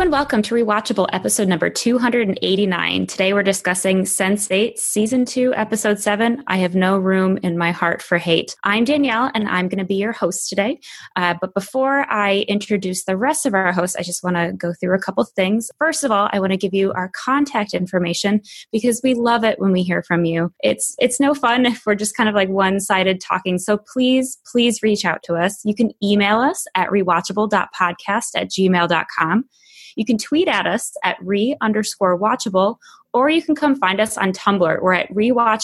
and welcome to Rewatchable episode number 289. Today we're discussing Sense8 Season 2, Episode 7, I Have No Room in My Heart for Hate. I'm Danielle, and I'm going to be your host today. But before I introduce the rest of our hosts, I just want to go through a couple things. First of all, I want to give you our contact information because we love it when we hear from you. It's no fun if we're just kind of like one-sided talking. So please reach out to us. You can email us at rewatchable.podcast@gmail.com. You can tweet at us at re_watchable, or you can come find us on Tumblr. We're at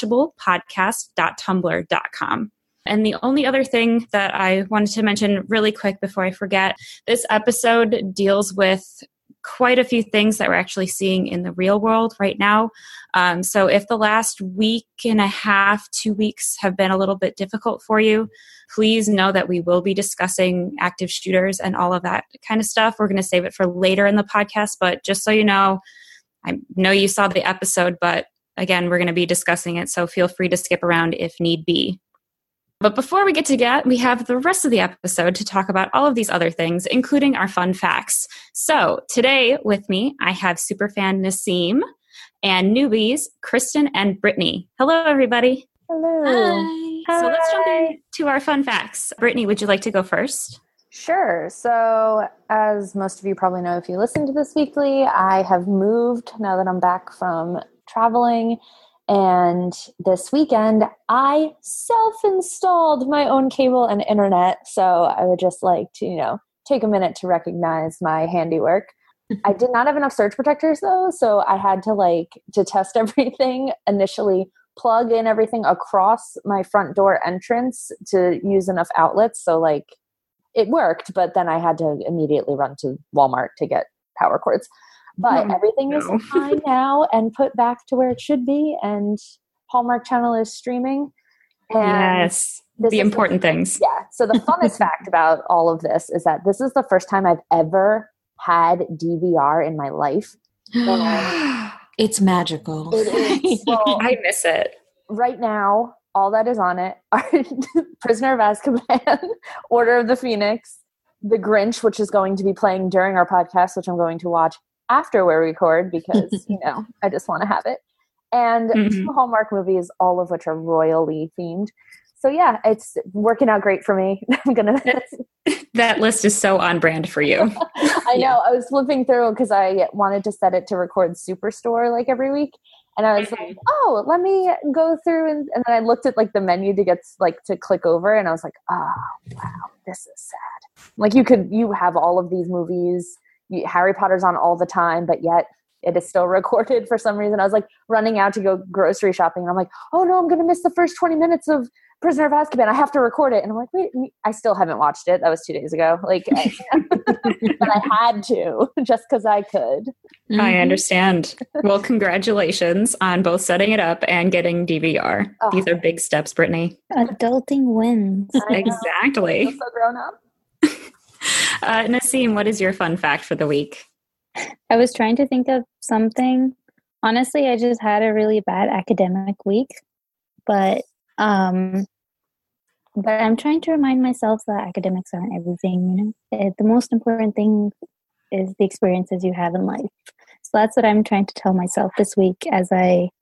rewatchablepodcast.tumblr.com. And the only other thing that I wanted to mention really quick before I forget, this episode deals with quite a few things that we're actually seeing in the real world right now. So if the last week and a half, 2 weeks have been a little bit difficult for you, please know that we will be discussing active shooters and all of that kind of stuff. We're going to save it for later in the podcast, but just so you know, I know you saw the episode, but again, we're going to be discussing it, so feel free to skip around if need be. But before we get to that, we have the rest of the episode to talk about all of these other things, including our fun facts. So today with me, I have superfan Nasim and newbies Kristen and Brittany. Hello, everybody. Hello. Hi. So let's jump into our fun facts. Brittany, would you like to go first? Sure. So as most of you probably know, if you listen to this weekly, I have moved now that I'm back from traveling. And this weekend, I self-installed my own cable and internet. So I would just like to, take a minute to recognize my handiwork. I did not have enough surge protectors though. So I had to to test everything, initially plug in everything across my front door entrance to use enough outlets. So it worked, but then I had to immediately run to Walmart to get power cords. But everything is fine now and put back to where it should be. And Hallmark Channel is streaming. And yes, the important things. Yeah. So the funnest fact about all of this is that this is the first time I've ever had DVR in my life. It's magical. It is. Well, I miss it. Right now, all that is on it are Prisoner of Azkaban, Order of the Phoenix, The Grinch, which is going to be playing during our podcast, which I'm going to watch after we record because, I just want to have it. And two Hallmark movies, all of which are royally themed. So yeah, it's working out great for me. That list is so on brand for you. I know. I was flipping through because I wanted to set it to record Superstore every week. And I was like, oh, let me go through. And then I looked at the menu to get to click over. And I was like, oh, wow, this is sad. You have all of these movies. Harry Potter's on all the time, but yet it is still recorded for some reason. I was running out to go grocery shopping. And I'm like, oh no, I'm going to miss the first 20 minutes of Prisoner of Azkaban. I have to record it. And I'm like, wait, I still haven't watched it. That was 2 days ago. But I had to just because I could. I understand. Well, congratulations on both setting it up and getting DVR. Oh. These are big steps, Brittany. Adulting wins. Exactly. I'm so grown up. Nasim, what is your fun fact for the week? I was trying to think of something. Honestly, I just had a really bad academic week, but I'm trying to remind myself that academics aren't everything. The most important thing is the experiences you have in life. So that's what I'm trying to tell myself this week as I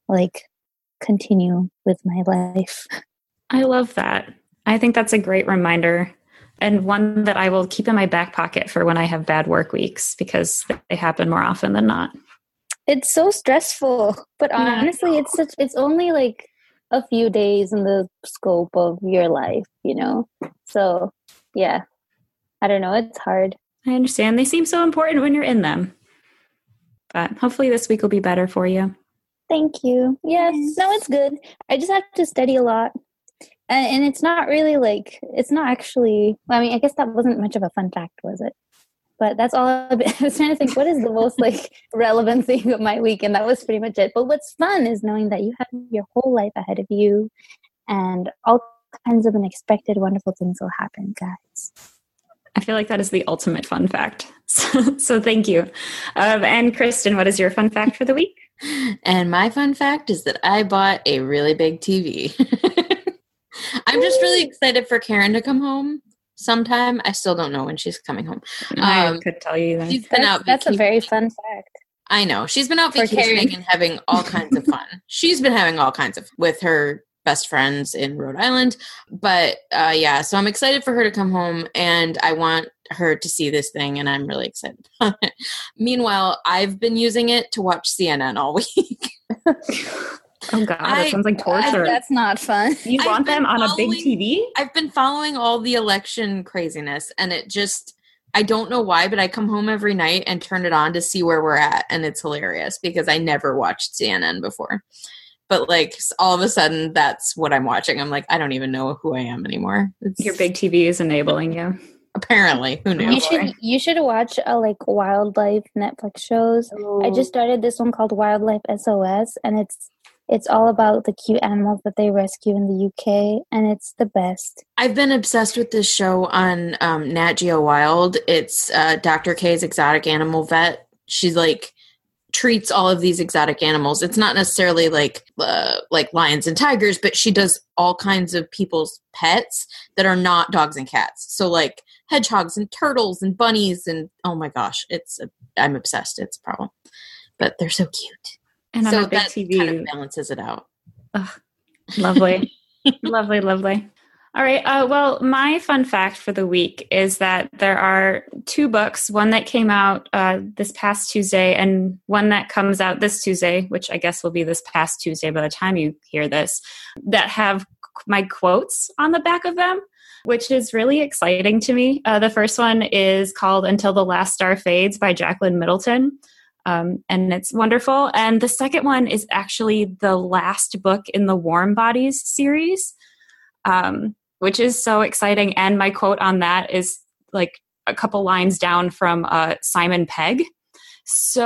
continue with my life. I love that. I think that's a great reminder. And one that I will keep in my back pocket for when I have bad work weeks because they happen more often than not. It's so stressful, but honestly, it's only a few days in the scope of your life, So, yeah, I don't know. It's hard. I understand. They seem so important when you're in them. But hopefully this week will be better for you. Thank you. Yes. No, it's good. I just have to study a lot. And it's not really it's not actually, I guess that wasn't much of a fun fact, was it? But that's all I was trying to think, what is the most relevant thing of my week? And that was pretty much it. But what's fun is knowing that you have your whole life ahead of you and all kinds of unexpected, wonderful things will happen, guys. I feel like that is the ultimate fun fact. So thank you. And Kristen, what is your fun fact for the week? And my fun fact is that I bought a really big TV. I'm just really excited for Karen to come home. sometime. I still don't know when she's coming home. I could tell you that. She's been out. That's a very fun fact. I know. She's been out vacationing and having all kinds of fun. She's been having all kinds of with her best friends in Rhode Island. But so I'm excited for her to come home, and I want her to see this thing, and I'm really excited about it. Meanwhile, I've been using it to watch CNN all week. Oh God, that sounds like torture. That's not fun. You want them on a big TV? I've been following all the election craziness, and it just, I don't know why, but I come home every night and turn it on to see where we're at, and it's hilarious because I never watched CNN before. But like all of a sudden, that's what I'm watching. I'm like, I don't even know who I am anymore. Your big TV is enabling you. Apparently, who knew? You should watch like wildlife Netflix shows. Ooh. I just started this one called Wildlife SOS, and it's all about the cute animals that they rescue in the UK, and it's the best. I've been obsessed with this show on Nat Geo Wild. It's Dr. K's exotic animal vet. She's like treats all of these exotic animals. It's not necessarily like lions and tigers, but she does all kinds of people's pets that are not dogs and cats. So like hedgehogs and turtles and bunnies, and oh my gosh, I'm obsessed. It's a problem, but they're so cute. And so on a big that TV kind of balances it out. Ugh, lovely. Lovely. All right. Well, my fun fact for the week is that there are 2 books, one that came out this past Tuesday and one that comes out this Tuesday, which I guess will be this past Tuesday by the time you hear this, that have my quotes on the back of them, which is really exciting to me. The first one is called Until the Last Star Fades by Jacqueline Middleton. And it's wonderful. And the second one is actually the last book in the Warm Bodies series, which is so exciting. And my quote on that is like a couple lines down from Simon Pegg. So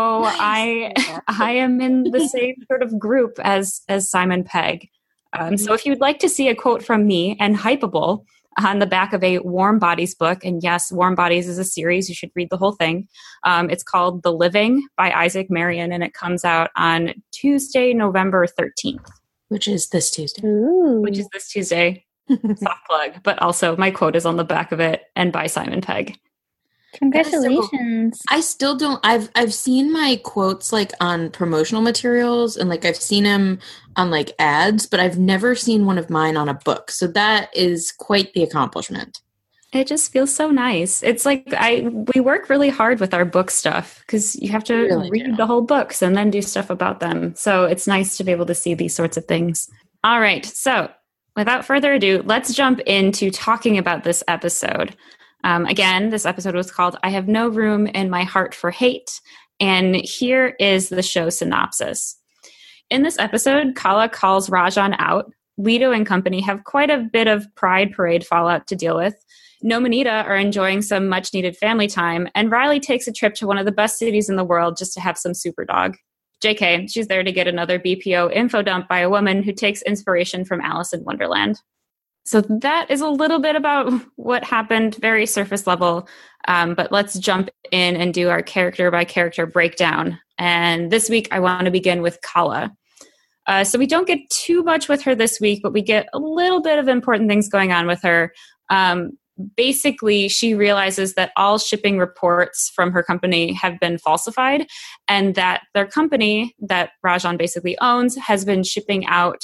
nice. I am in the same sort of group as Simon Pegg. So if you'd like to see a quote from me and Hypable on the back of a Warm Bodies book, and yes, Warm Bodies is a series, you should read the whole thing. It's called The Living by Isaac Marion, and it comes out on Tuesday, November 13th. Which is this Tuesday. Ooh. Which is this Tuesday. Soft plug. But also my quote is on the back of it and by Simon Pegg. Congratulations. I still don't, I've seen my quotes like on promotional materials, and like I've seen them on like ads, but I've never seen one of mine on a book. So that is quite the accomplishment. It just feels so nice. It's like we work really hard with our book stuff because you have to really read the whole books and then do stuff about them. So it's nice to be able to see these sorts of things. All right. So without further ado, let's jump into talking about this episode. Again, this episode was called I Have No Room in My Heart for Hate. And here is the show synopsis. In this episode, Kala calls Rajan out. Leto and company have quite a bit of Pride Parade fallout to deal with. Nom and Nita are enjoying some much-needed family time, and Riley takes a trip to one of the best cities in the world just to have some super dog. JK, she's there to get another BPO info dump by a woman who takes inspiration from Alice in Wonderland. So that is a little bit about what happened, very surface level, but let's jump in and do our character-by-character breakdown. And this week, I want to begin with Kala. So we don't get too much with her this week, but we get a little bit of important things going on with her. Basically, she realizes that all shipping reports from her company have been falsified, and that their company that Rajan basically owns has been shipping out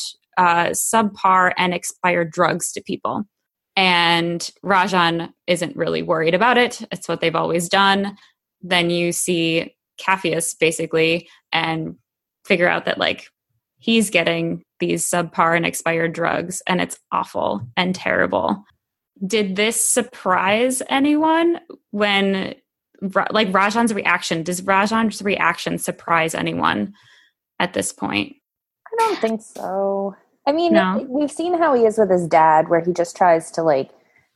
subpar and expired drugs to people. And Rajan isn't really worried about it. It's what they've always done. Then you see Capheus basically and figure out that like he's getting these subpar and expired drugs, and it's awful and terrible. Did this surprise anyone when, like, Rajan's reaction? Does Rajan's reaction surprise anyone at this point? I don't think so. I mean, No. We've seen how he is with his dad, where he just tries to, like,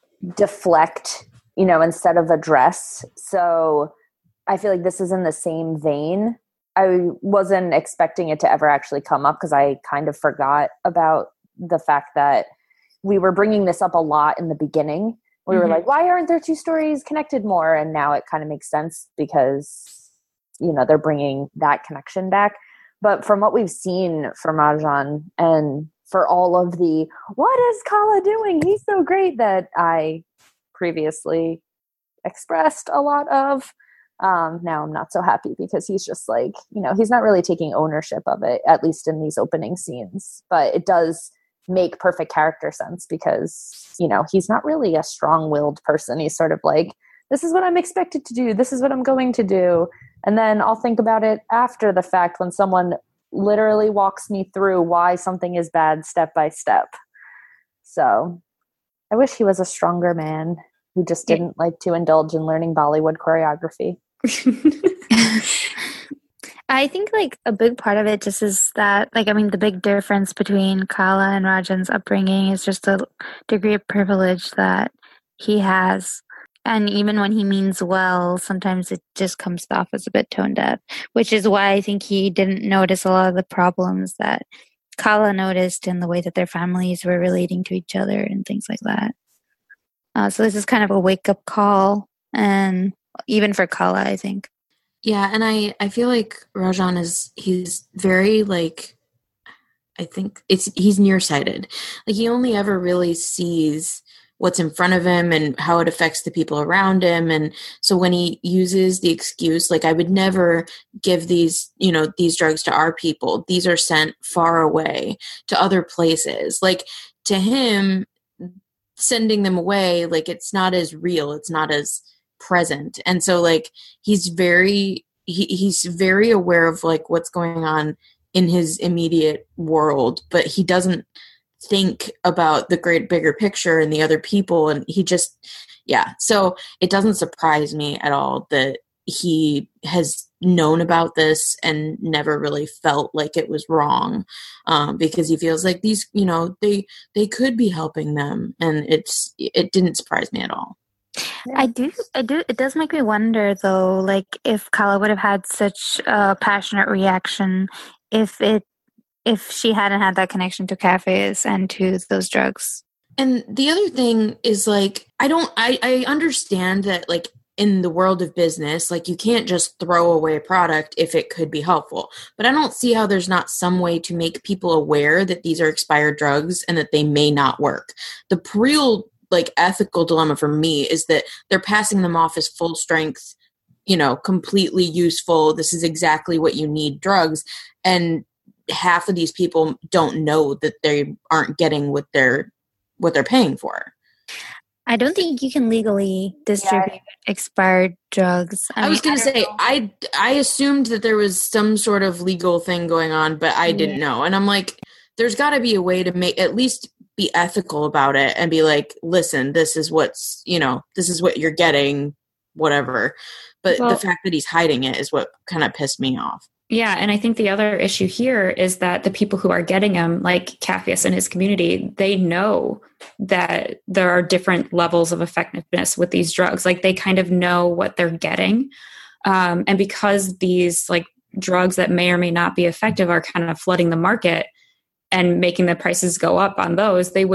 deflect, instead of address. So I feel like this is in the same vein. I wasn't expecting it to ever actually come up because I kind of forgot about the fact that we were bringing this up a lot in the beginning. We were like, why aren't there 2 stories connected more? And now it kind of makes sense because, they're bringing that connection back. But from what we've seen from Rajan and for all of the, what is Kala doing? He's so great, that I previously expressed a lot of. Now I'm not so happy because he's just like, he's not really taking ownership of it, at least in these opening scenes. But it does make perfect character sense because, he's not really a strong-willed person. He's sort of like, this is what I'm expected to do. This is what I'm going to do. And then I'll think about it after the fact when someone literally walks me through why something is bad step by step. So I wish he was a stronger man who just didn't like to indulge in learning Bollywood choreography. I think like a big part of it just is that, like, I mean, the big difference between Kala and Rajan's upbringing is just the degree of privilege that he has. And even when he means well, sometimes it just comes off as a bit tone deaf, which is why I think he didn't notice a lot of the problems that Kala noticed in the way that their families were relating to each other and things like that. So this is kind of a wake-up call, and even for Kala, I think. Yeah, and I feel like Rajan he's very, like, I think he's nearsighted. Like, he only ever really sees what's in front of him and how it affects the people around him. And so when he uses the excuse, like, I would never give these drugs to our people. These are sent far away to other places. Like, to him, sending them away, like, it's not as real. It's not as present. And so, like, he's very aware of, like, what's going on in his immediate world, but he doesn't think about the bigger picture and the other people. And he just, so it doesn't surprise me at all that he has known about this and never really felt like it was wrong, because he feels like these, they could be helping them, and it didn't surprise me at all. I do. It does make me wonder, though, like, if Kala would have had such a passionate reaction if she hadn't had that connection to cafes and to those drugs. And the other thing is, like, I understand that, like, in the world of business, like, you can't just throw away a product if it could be helpful. But I don't see how there's not some way to make people aware that these are expired drugs and that they may not work. The real, like, ethical dilemma for me is that they're passing them off as full strength, completely useful, this is exactly what you need drugs. And half of these people don't know that they aren't getting what they're paying for. I don't think you can legally distribute expired drugs. I was going to say, I assumed that there was some sort of legal thing going on, but I didn't know. And I'm like, there's got to be a way to at least be ethical about it and be like, listen, this is what you're getting, whatever. But the fact that he's hiding it is what kind of pissed me off. Yeah, and I think the other issue here is that the people who are getting him, like Capheus and his community, they know that there are different levels of effectiveness with these drugs. Like, they kind of know what they're getting. And because these, like, drugs that may or may not be effective are kind of flooding the market and making the prices go up on those, they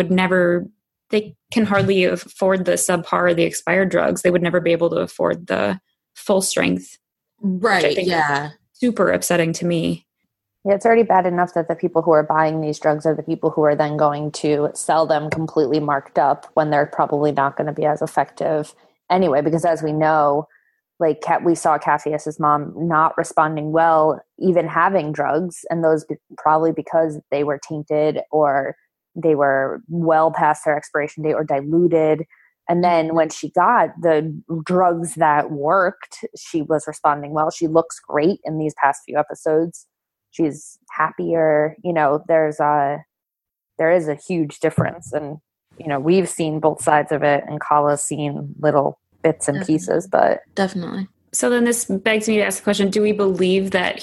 can hardly afford the subpar or the expired drugs. They would never be able to afford the full strength. Right, yeah. Super upsetting to me. Yeah, it's already bad enough that the people who are buying these drugs are the people who are then going to sell them completely marked up when they're probably not going to be as effective anyway, because as we know, like, we saw Capheus's mom not responding well, even having drugs, and those probably because they were tainted or they were well past their expiration date or diluted. And then when she got the drugs that worked, she was responding well. She looks great in these past few episodes. She's happier. There is a huge difference. And, we've seen both sides of it, and Kala's seen little bits and pieces, but definitely. So then this begs me to ask the question, do we believe that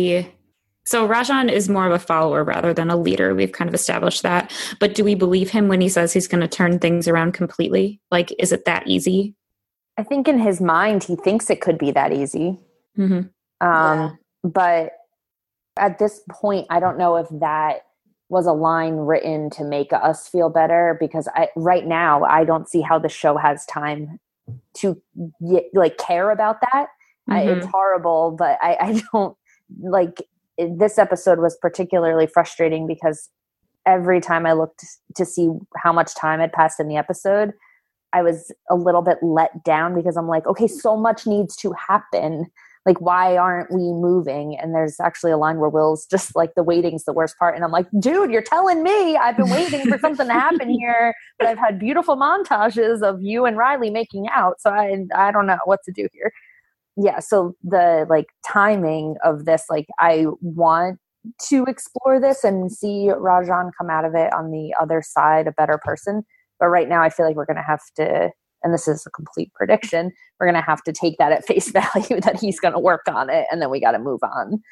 so Rajan is more of a follower rather than a leader. We've kind of established that. But do we believe him when he says he's going to turn things around completely? Like, is it that easy? I think in his mind, he thinks it could be that easy. Mm-hmm. But at this point, I don't know if that was a line written to make us feel better, because right now, I don't see how the show has time to care about that. Mm-hmm. It's horrible, but I don't like. This episode was particularly frustrating because every time I looked to see how much time had passed in the episode, I was a little bit let down because I'm like, okay, so much needs to happen. Like, why aren't we moving? And there's actually a line where Will's just like, the waiting's the worst part. And I'm like, dude, you're telling me I've been waiting for something to happen here, but I've had beautiful montages of you and Riley making out. So I don't know what to do here. Yeah. So the like timing of this, like I want to explore this and see Rajan come out of it on the other side, a better person. But right now I feel like we're going to have to, and this is a complete prediction, we're going to have to take that at face value that he's going to work on it, and then we got to move on.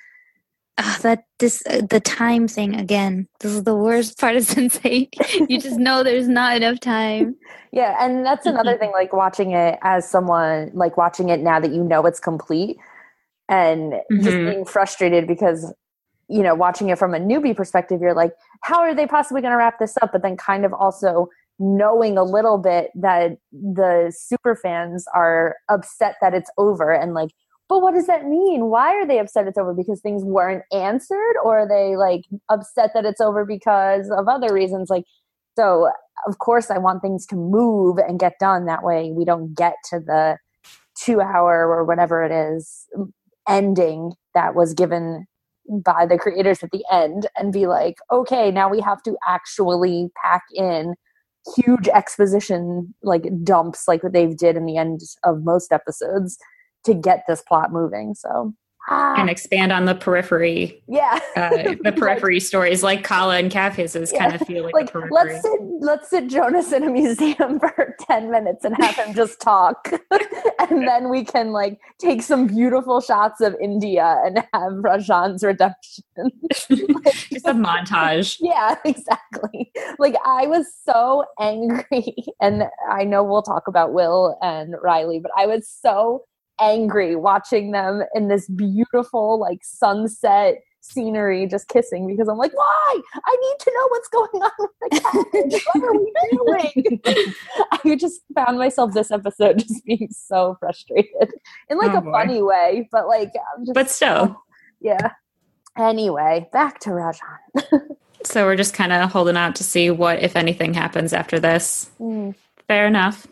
The time thing again. This is the worst part of Sense8. You just know there's not enough time. Yeah, and that's another thing, like watching it as someone, like watching it now that you know it's complete, and just being frustrated because, you know, watching it from a newbie perspective, you're like, how are they possibly going to wrap this up? But then kind of also knowing a little bit that the super fans are upset that it's over, and like, but what does that mean? Why are they upset it's over? Because things weren't answered? Or are they like upset that it's over because of other reasons? Like, so of course I want things to move and get done. That way we don't get to the 2 hour or whatever it is ending that was given by the creators at the end and be like, okay, now we have to actually pack in huge exposition like dumps like what they've did in the end of most episodes to get this plot moving. So and expand on the periphery. Yeah. The periphery stories like Kala and Capheus's kind of feel like the periphery. Let's sit Jonas in a museum for 10 minutes and have him just talk. And then we can like take some beautiful shots of India and have Rajan's redemption. Just a montage. Yeah, exactly. Like I was so angry, and I know we'll talk about Will and Riley, but I was so angry watching them in this beautiful like sunset scenery just kissing, because I'm like, why? I need to know what's going on with the cat. What are we doing? I just found myself this episode just being so frustrated in like a funny way, but like I'm just, but still yeah. Anyway, back to Rajan. So we're just kind of holding out to see what, if anything, happens after this. Fair enough.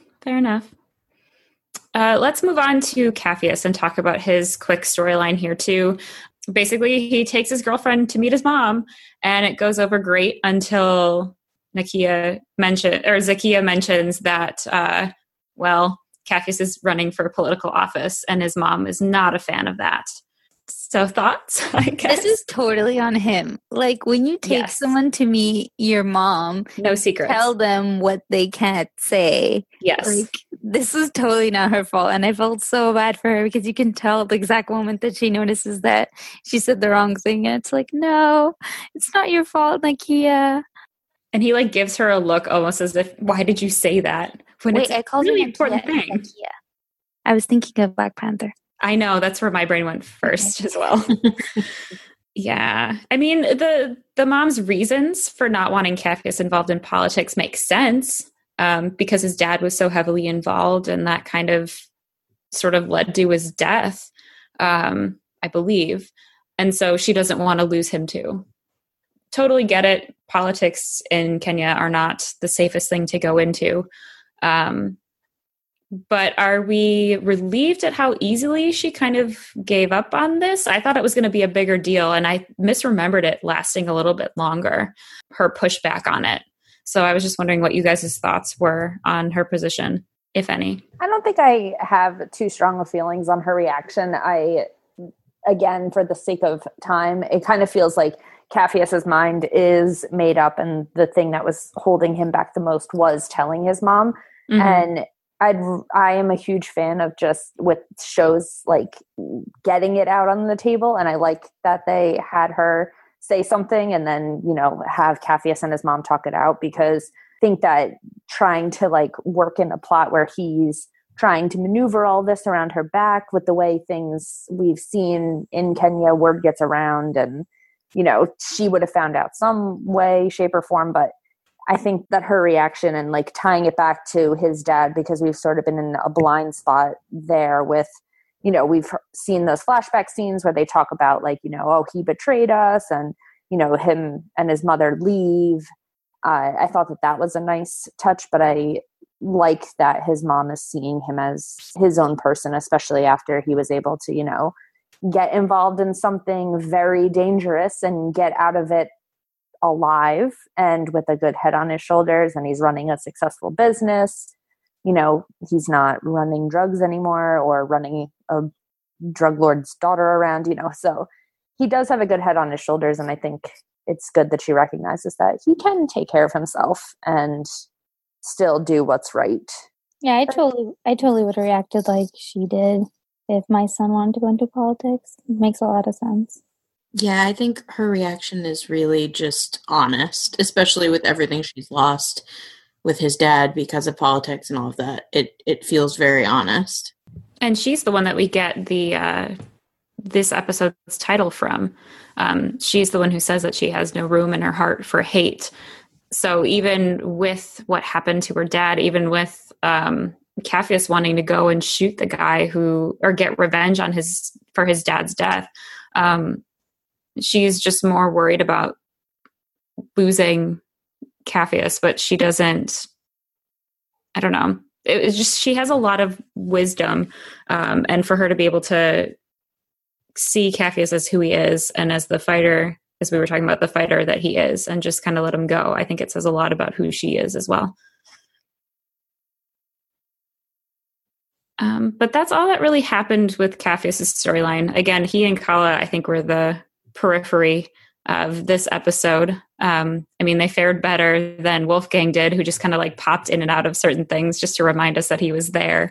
Let's move on to Capheus and talk about his quick storyline here too. Basically, he takes his girlfriend to meet his mom, and it goes over great until Zakiya mentions that, Capheus is running for political office, and his mom is not a fan of that. So thoughts, I guess. This is totally on him. Like when you take someone to meet your mom, no secrets. Tell them what they can't say. Yes. Like this is totally not her fault. And I felt so bad for her because you can tell the exact moment that she notices that she said the wrong thing. And it's like, no, it's not your fault, Nakia. And he like gives her a look almost as if, why did you say that? When Wait, I called really him important Nakia. thing. Nakia. I was thinking of Black Panther. I know, that's where my brain went first as well. Yeah. I mean, the mom's reasons for not wanting Capheus involved in politics make sense, because his dad was so heavily involved, and that kind of sort of led to his death, I believe. And so she doesn't want to lose him too. Totally get it. Politics in Kenya are not the safest thing to go into. But are we relieved at how easily she kind of gave up on this? I thought it was going to be a bigger deal, and I misremembered it lasting a little bit longer, her pushback on it. So I was just wondering what you guys' thoughts were on her position, if any. I don't think I have too strong of feelings on her reaction. Again, for the sake of time, it kind of feels like Capheus's mind is made up, and the thing that was holding him back the most was telling his mom. Mm-hmm. And I am a huge fan of just with shows like getting it out on the table. And I like that they had her say something and then, you know, have Capheus and his mom talk it out, because I think that trying to like work in a plot where he's trying to maneuver all this around her back with the way things we've seen in Kenya, word gets around, and, you know, she would have found out some way, shape or form, but I think that her reaction and like tying it back to his dad, because we've sort of been in a blind spot there with, you know, we've seen those flashback scenes where they talk about like, you know, oh, he betrayed us, and, you know, him and his mother leave. I thought that was a nice touch, but I like that his mom is seeing him as his own person, especially after he was able to, get involved in something very dangerous and get out of it alive and with a good head on his shoulders, and he's running a successful business. He's not running drugs anymore or running a drug lord's daughter around, so he does have a good head on his shoulders, and I think it's good that she recognizes that he can take care of himself and still do what's right. Yeah, I totally would have reacted like she did if my son wanted to go into politics. It makes a lot of sense. Yeah, I think her reaction is really just honest, especially with everything she's lost with his dad because of politics and all of that. It feels very honest. And she's the one that we get this episode's title from. She's the one who says that she has no room in her heart for hate. So even with what happened to her dad, even with Capheus wanting to go and shoot the guy or get revenge on for his dad's death, she's just more worried about losing Capheus, but she doesn't, I don't know. It's just, she has a lot of wisdom, and for her to be able to see Capheus as who he is and as the fighter, as we were talking about, the fighter that he is, and just kind of let him go, I think it says a lot about who she is as well. But that's all that really happened with Capheus' storyline. Again, he and Kala, I think, were the periphery of this episode. They fared better than Wolfgang did, who just kind of popped in and out of certain things just to remind us that he was there.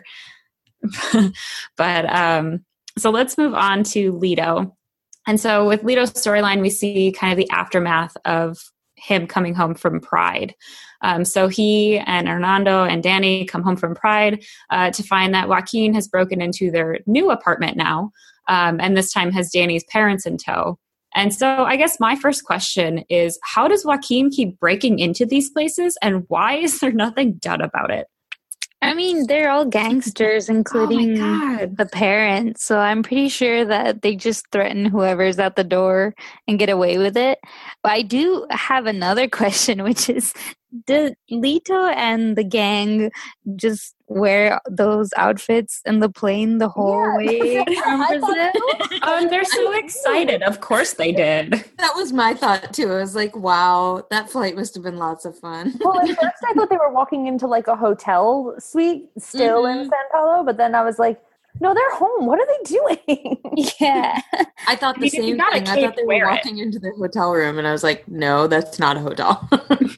But so let's move on to Leto. And so with Leto's storyline, we see kind of the aftermath of him coming home from Pride. So he and Hernando and Danny come home from Pride to find that Joaquin has broken into their new apartment now, and this time has Danny's parents in tow. And so I guess my first question is, how does Joaquin keep breaking into these places, and why is there nothing done about it? I mean, they're all gangsters, including the parents. So I'm pretty sure that they just threaten whoever's at the door and get away with it. But I do have another question, which is, did Leto and the gang just wear those outfits in the plane the whole way from Brazil? They're so excited. Of course they did. That was my thought too. I was like, wow, that flight must have been lots of fun. Well, at first I thought they were walking into a hotel suite still in San Paulo, but then I was like, no, they're home. What are they doing? Yeah. I thought the same thing. I thought they were walking into the hotel room, and I was like, no, that's not a hotel.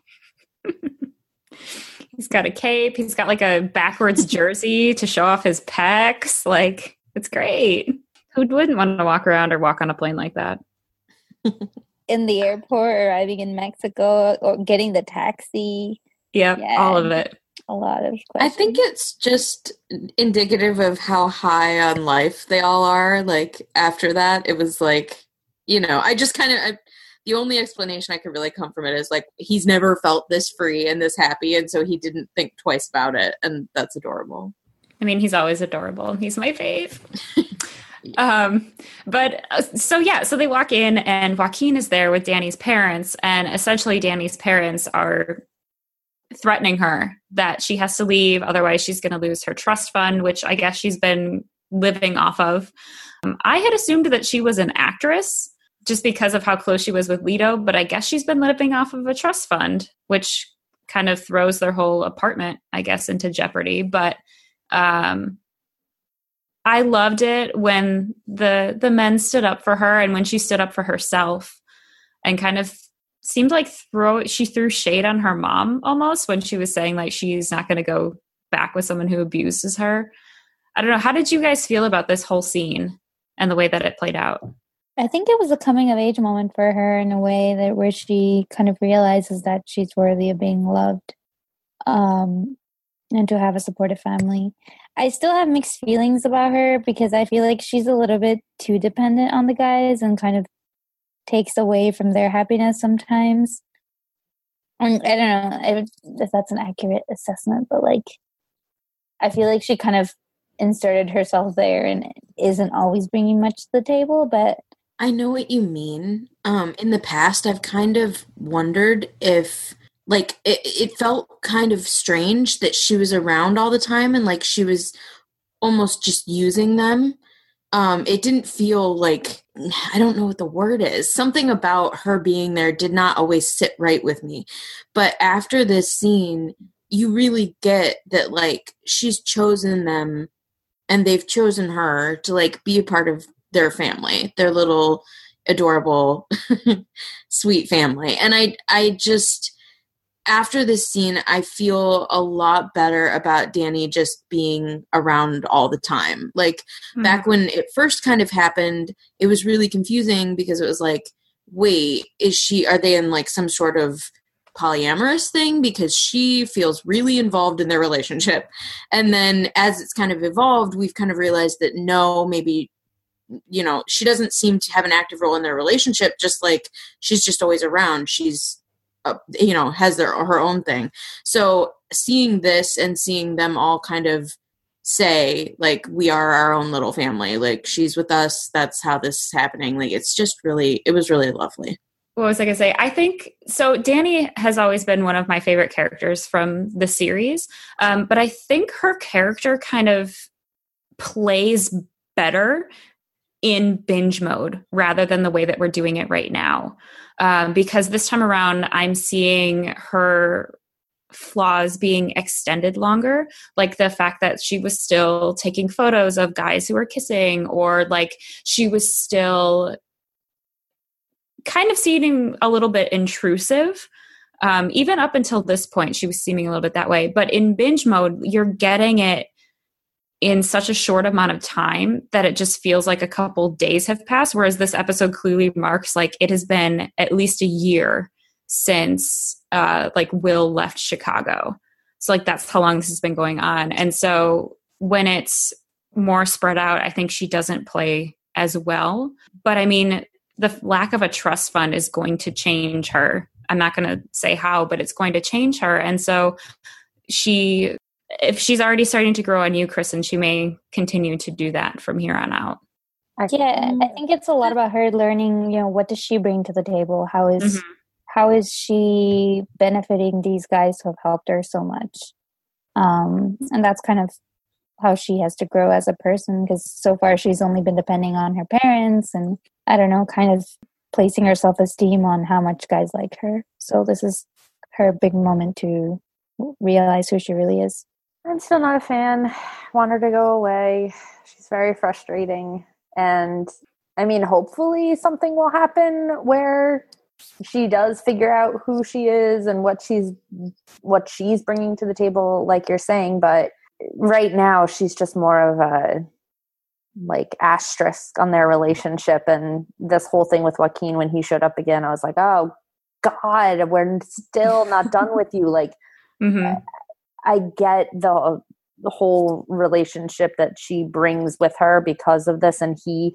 He's got a cape. He's got a backwards jersey to show off his pecs. It's great. Who wouldn't want to walk around or walk on a plane like that? In the airport, arriving in Mexico, or getting the taxi. Yep, yeah, all of it. A lot of questions. I think it's just indicative of how high on life they all are. After that, it was I just kind of... the only explanation I could really come from it is he's never felt this free and this happy, and so he didn't think twice about it, and that's adorable. I mean, he's always adorable. He's my fave. So they walk in, and Joaquin is there with Danny's parents, and essentially Danny's parents are threatening her that she has to leave, otherwise she's going to lose her trust fund, which I guess she's been living off of. I had assumed that she was an actress, just because of how close she was with Leto, but I guess she's been living off of a trust fund, which kind of throws their whole apartment, I guess, into jeopardy. But I loved it when the men stood up for her, and when she stood up for herself, and kind of seemed like she threw shade on her mom almost when she was saying she's not going to go back with someone who abuses her. I don't know. How did you guys feel about this whole scene and the way that it played out? I think it was a coming of age moment for her in a way where she kind of realizes that she's worthy of being loved, and to have a supportive family. I still have mixed feelings about her because I feel like she's a little bit too dependent on the guys and kind of takes away from their happiness sometimes. And I don't know if that's an accurate assessment, but I feel like she kind of inserted herself there and isn't always bringing much to the table, but I know what you mean. In the past, I've kind of wondered if like it felt kind of strange that she was around all the time and like she was almost just using them. It didn't feel like, I don't know what the word is. Something about her being there did not always sit right with me. But after this scene, you really get that like she's chosen them and they've chosen her to like be a part of their family, their little adorable, sweet family. And I just, after this scene, I feel a lot better about Danny just being around all the time. Like back when it first kind of happened, it was really confusing because it was like, wait, are they in like some sort of polyamorous thing? Because she feels really involved in their relationship. And then as it's kind of evolved, we've kind of realized that no, maybe, you know, she doesn't seem to have an active role in their relationship, just like she's just always around. She's, you know, has her own thing. So seeing this and seeing them all kind of say, like, we are our own little family, like, she's with us, that's how this is happening. Like, it's just really, it was really lovely. What was I going to say? I think, so Danny has always been one of my favorite characters from the series. But I think her character kind of plays better in binge mode rather than the way that we're doing it right now. Because this time around, I'm seeing her flaws being extended longer, like the fact that she was still taking photos of guys who were kissing, or like she was still kind of seeming a little bit intrusive. Even up until this point, she was seeming a little bit that way. But in binge mode, you're getting it in such a short amount of time that it just feels like a couple days have passed. Whereas this episode clearly marks like it has been at least a year since like Will left Chicago. So like that's how long this has been going on. And so when it's more spread out, I think she doesn't play as well. But I mean, the lack of a trust fund is going to change her. I'm not going to say how, but it's going to change her. And so if she's already starting to grow on you, Kristen, she may continue to do that from here on out. Yeah, I think it's a lot about her learning, you know, what does she bring to the table? How is she benefiting these guys who have helped her so much? And that's kind of how she has to grow as a person, because so far she's only been depending on her parents and, I don't know, kind of placing her self-esteem on how much guys like her. So this is her big moment to realize who she really is. I'm still not a fan. Want her to go away. She's very frustrating. And I mean, hopefully something will happen where she does figure out who she is and what she's bringing to the table, like you're saying. But right now, she's just more of a like asterisk on their relationship. And this whole thing with Joaquin, when he showed up again, I was like, oh God, we're still not done with you. Like, I get the whole relationship that she brings with her because of this, and he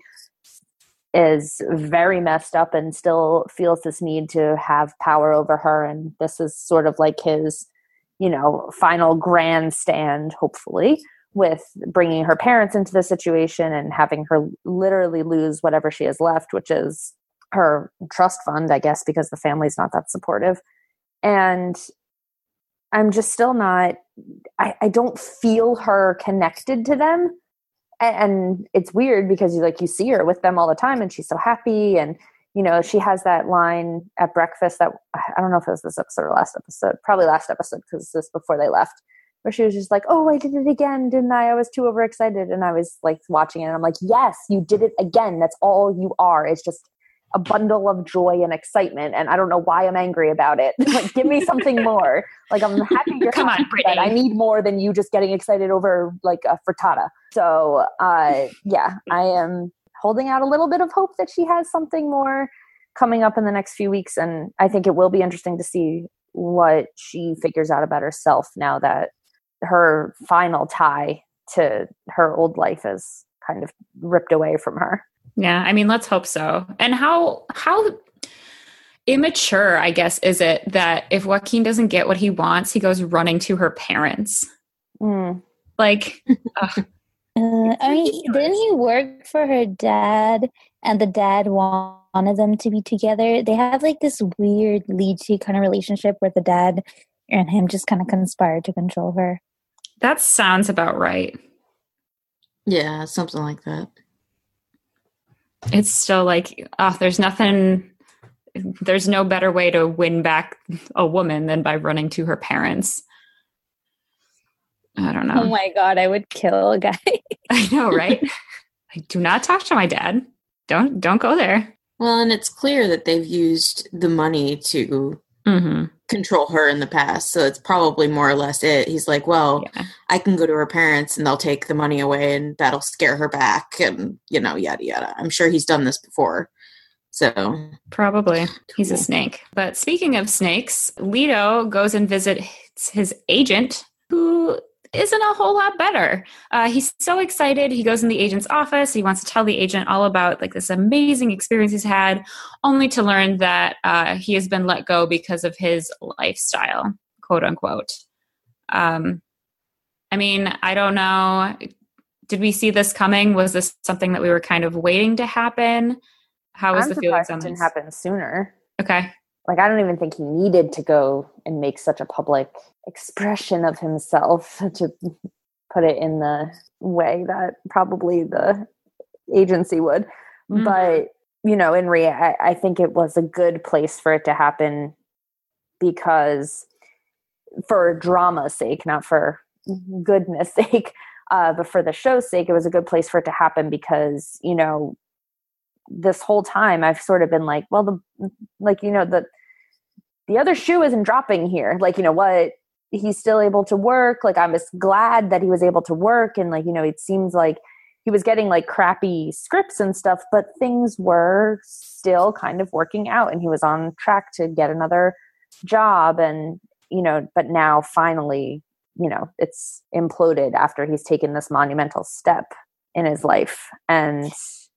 is very messed up and still feels this need to have power over her, and this is sort of like his, you know, final grandstand, hopefully, with bringing her parents into the situation and having her literally lose whatever she has left, which is her trust fund, I guess, because the family's not that supportive. And I'm just still not, I don't feel her connected to them. And it's weird because you see her with them all the time and she's so happy. And, you know, she has that line at breakfast that, I don't know if it was this episode or last episode, probably last episode because this before they left, where she was just like, oh, I did it again, didn't I? I was too overexcited. And I was like watching it and I'm like, yes, you did it again. That's all you are. It's just a bundle of joy and excitement, and I don't know why I'm angry about it. Like, give me something more. Like, I'm happy you're Come on, Brittany. but I need more than you just getting excited over like a frittata. So, yeah, I am holding out a little bit of hope that she has something more coming up in the next few weeks, and I think it will be interesting to see what she figures out about herself now that her final tie to her old life is kind of ripped away from her. Yeah, I mean, let's hope so. And how immature, I guess, is it that if Joaquin doesn't get what he wants, he goes running to her parents? Like, I mean, didn't he work for her dad and the dad wanted them to be together. They have like this weird leechy kind of relationship where the dad and him just kind of conspire to control her. That sounds about right. Yeah, something like that. It's still like, there's no better way to win back a woman than by running to her parents. I don't know. Oh my God, I would kill a guy. I know, right? Like, do not talk to my dad. Don't go there. Well, and it's clear that they've used the money to control her in the past. So it's probably more or less it. He's like, well, I can go to her parents and they'll take the money away and that'll scare her back and, yada, yada. I'm sure he's done this before. So probably. He's a snake. But speaking of snakes, Leto goes and visits his agent, who isn't a whole lot better. He's so excited. He goes in the agent's office. He wants to tell the agent all about like this amazing experience he's had, only to learn that he has been let go because of his lifestyle, quote unquote. I mean, I don't know. Did we see this coming? Was this something that we were kind of waiting to happen? How was the feelings on this? It didn't happen sooner. Okay. Like, I don't even think he needed to go and make such a public expression of himself, to put it in the way that probably the agency would. But, in reality, I think it was a good place for it to happen because for drama's sake, not for goodness sake, but for the show's sake, it was a good place for it to happen because, this whole time I've sort of been like, well, the other shoe isn't dropping here. Like, what, he's still able to work. Like, I'm just glad that he was able to work. And like, it seems like he was getting like crappy scripts and stuff, but things were still kind of working out and he was on track to get another job. And, but now finally, it's imploded after he's taken this monumental step in his life. And,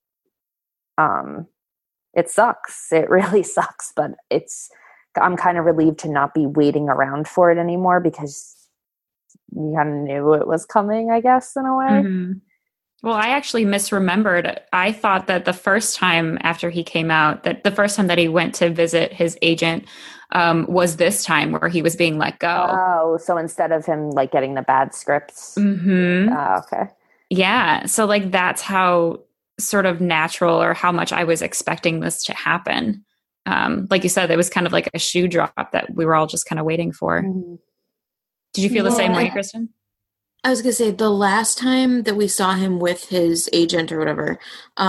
it sucks. It really sucks, but I'm kind of relieved to not be waiting around for it anymore because you kind of knew it was coming, I guess, in a way. Mm-hmm. Well, I actually misremembered. I thought that the first time after he came out, that the first time that he went to visit his agent was this time where he was being let go. Oh, so instead of him like getting the bad scripts. Mm-hmm. Okay. Yeah. So like that's how sort of natural or how much I was expecting this to happen. Like you said, it was kind of like a shoe drop that we were all just kind of waiting for. Mm-hmm. Did you feel the same way, Kristen? I was going to say the last time that we saw him with his agent or whatever,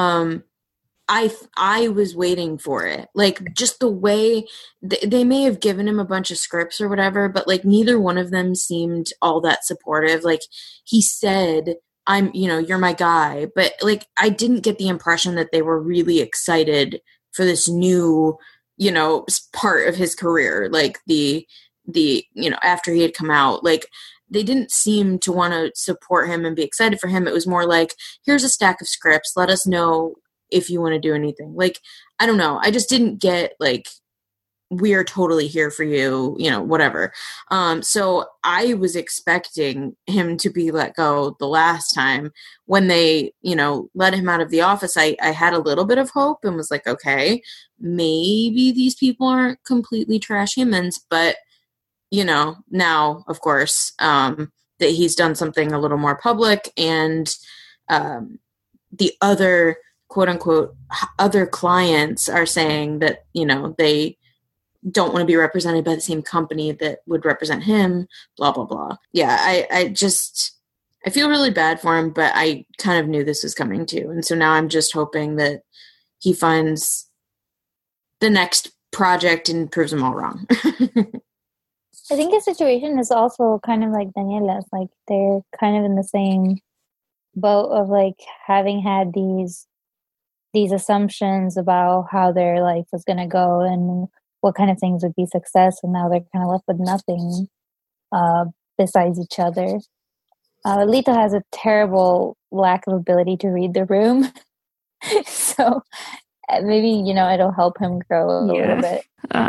I was waiting for it. Like just the way they may have given him a bunch of scripts or whatever, but like neither one of them seemed all that supportive. Like he said, you're my guy, but like I didn't get the impression that they were really excited for this new, part of his career. Like the after he had come out, like they didn't seem to want to support him and be excited for him. It was more like, here's a stack of scripts. Let us know if you want to do anything. Like, I don't know. I just didn't get like, we are totally here for you, whatever. So I was expecting him to be let go the last time when they, let him out of the office. I had a little bit of hope and was like, okay, maybe these people aren't completely trash humans, but now of course, that he's done something a little more public and, the other quote unquote, other clients are saying that, they don't want to be represented by the same company that would represent him, blah, blah, blah. Yeah, I feel really bad for him, but I kind of knew this was coming too. And so now I'm just hoping that he finds the next project and proves them all wrong. I think his situation is also kind of like Daniela's. Like they're kind of in the same boat of like having had these assumptions about how their life was going to go and what kind of things would be success, and now they're kind of left with nothing besides each other. Leto has a terrible lack of ability to read the room. So maybe, it'll help him grow a little bit.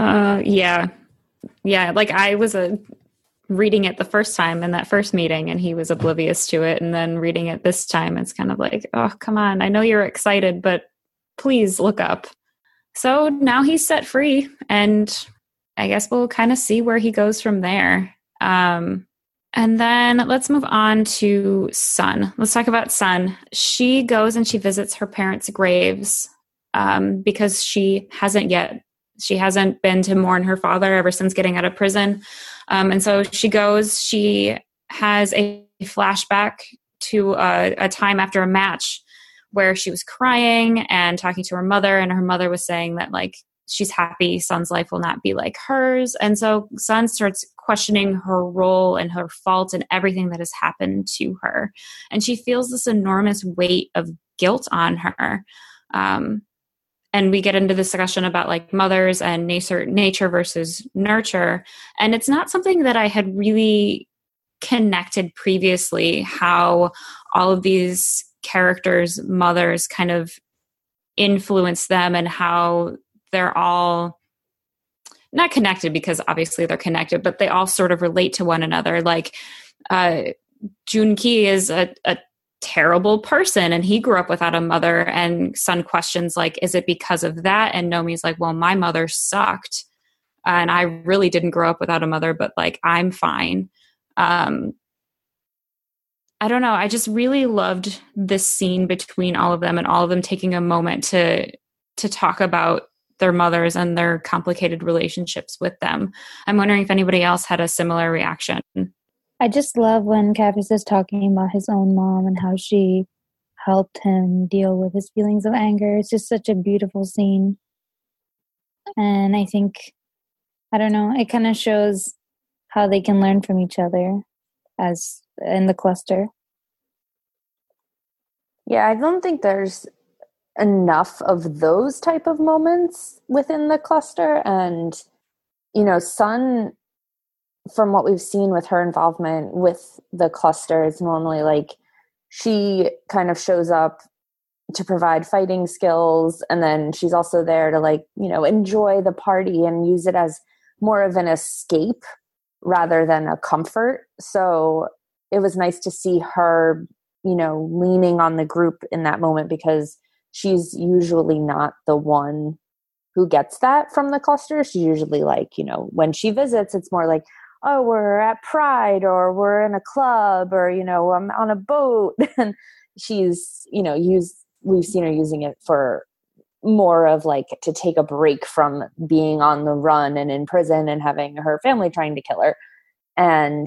Yeah, like I was reading it the first time in that first meeting and he was oblivious to it. And then reading it this time, it's kind of like, oh, come on. I know you're excited, but please look up. So now he's set free, and I guess we'll kind of see where he goes from there. And then let's move on to Sun. Let's talk about Sun. She goes and she visits her parents' graves because she hasn't been to mourn her father ever since getting out of prison. And so she goes, she has a flashback to a time after a match where she was crying and talking to her mother, and her mother was saying that like she's happy Sun's life will not be like hers. And so Sun starts questioning her role and her fault and everything that has happened to her. And she feels this enormous weight of guilt on her. And we get into this discussion about like mothers and nature versus nurture. And it's not something that I had really connected previously, how all of these characters' mothers kind of influence them and how they're all not connected because obviously they're connected, but they all sort of relate to one another. Like Junki is a terrible person and he grew up without a mother, and Sun questions like, is it because of that? And Nomi's like, well, my mother sucked and I really didn't grow up without a mother, but like I'm fine. I don't know. I just really loved this scene between all of them and all of them taking a moment to talk about their mothers and their complicated relationships with them. I'm wondering if anybody else had a similar reaction. I just love when Caprice is talking about his own mom and how she helped him deal with his feelings of anger. It's just such a beautiful scene. And I think, I don't know, it kind of shows how they can learn from each other as in the cluster. Yeah, I don't think there's enough of those type of moments within the cluster. And, you know, Sun, from what we've seen with her involvement with the cluster, is normally like she kind of shows up to provide fighting skills, and then she's also there to like, you know, enjoy the party and use it as more of an escape rather than a comfort. So it was nice to see her, you know, leaning on the group in that moment, because she's usually not the one who gets that from the cluster. She's usually like, you know, when she visits, it's more like, oh, we're at Pride, or we're in a club, or, you know, I'm on a boat. And she's, you know, we've seen her using it for more of like to take a break from being on the run and in prison and having her family trying to kill her. And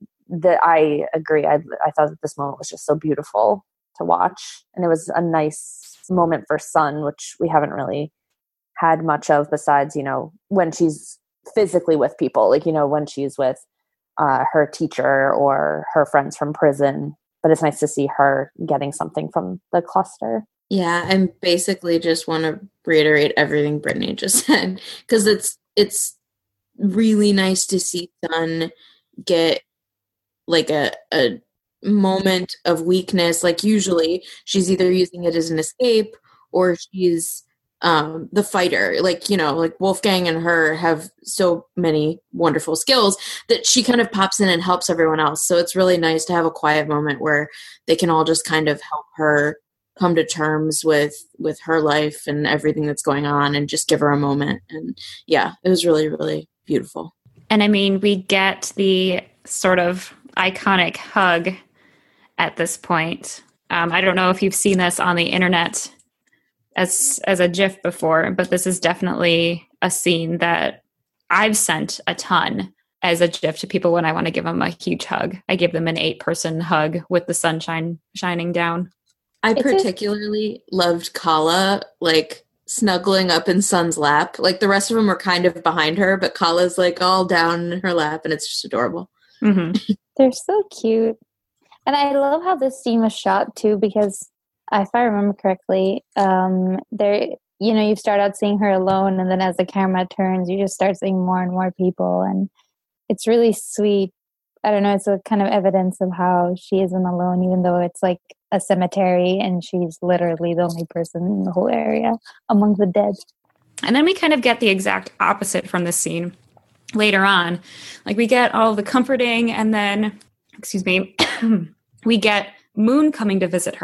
I agree. I thought that this moment was just so beautiful to watch. And it was a nice moment for Sun, which we haven't really had much of besides, you know, when she's physically with people, like, you know, when she's with her teacher or her friends from prison. But it's nice to see her getting something from the cluster. Yeah, I basically just want to reiterate everything Brittany just said, because it's really nice to see Sun get like a moment of weakness. Like usually she's either using it as an escape or she's the fighter. Like, you know, like Wolfgang and her have so many wonderful skills that she kind of pops in and helps everyone else. So it's really nice to have a quiet moment where they can all just kind of help her come to terms with her life and everything that's going on and just give her a moment. And yeah, it was really, really beautiful. And I mean, we get the sort of iconic hug at this point. I don't know if you've seen this on the internet as a GIF before, but this is definitely a scene that I've sent a ton as a GIF to people when I want to give them a huge hug. I give them an 8-person hug with the sunshine shining down. I particularly loved Kala, like, snuggling up in Sun's lap. Like, the rest of them were kind of behind her, but Kala's, like, all down in her lap, and it's just adorable. Mm-hmm. They're so cute. And I love how this scene was shot, too, because if I remember correctly, there, you know, you start out seeing her alone, and then as the camera turns, you just start seeing more and more people, and it's really sweet. I don't know, it's a kind of evidence of how she isn't alone, even though it's like a cemetery and she's literally the only person in the whole area among the dead. And then we kind of get the exact opposite from this scene later on. Like, we get all the comforting, and then, we get Moon coming to visit her.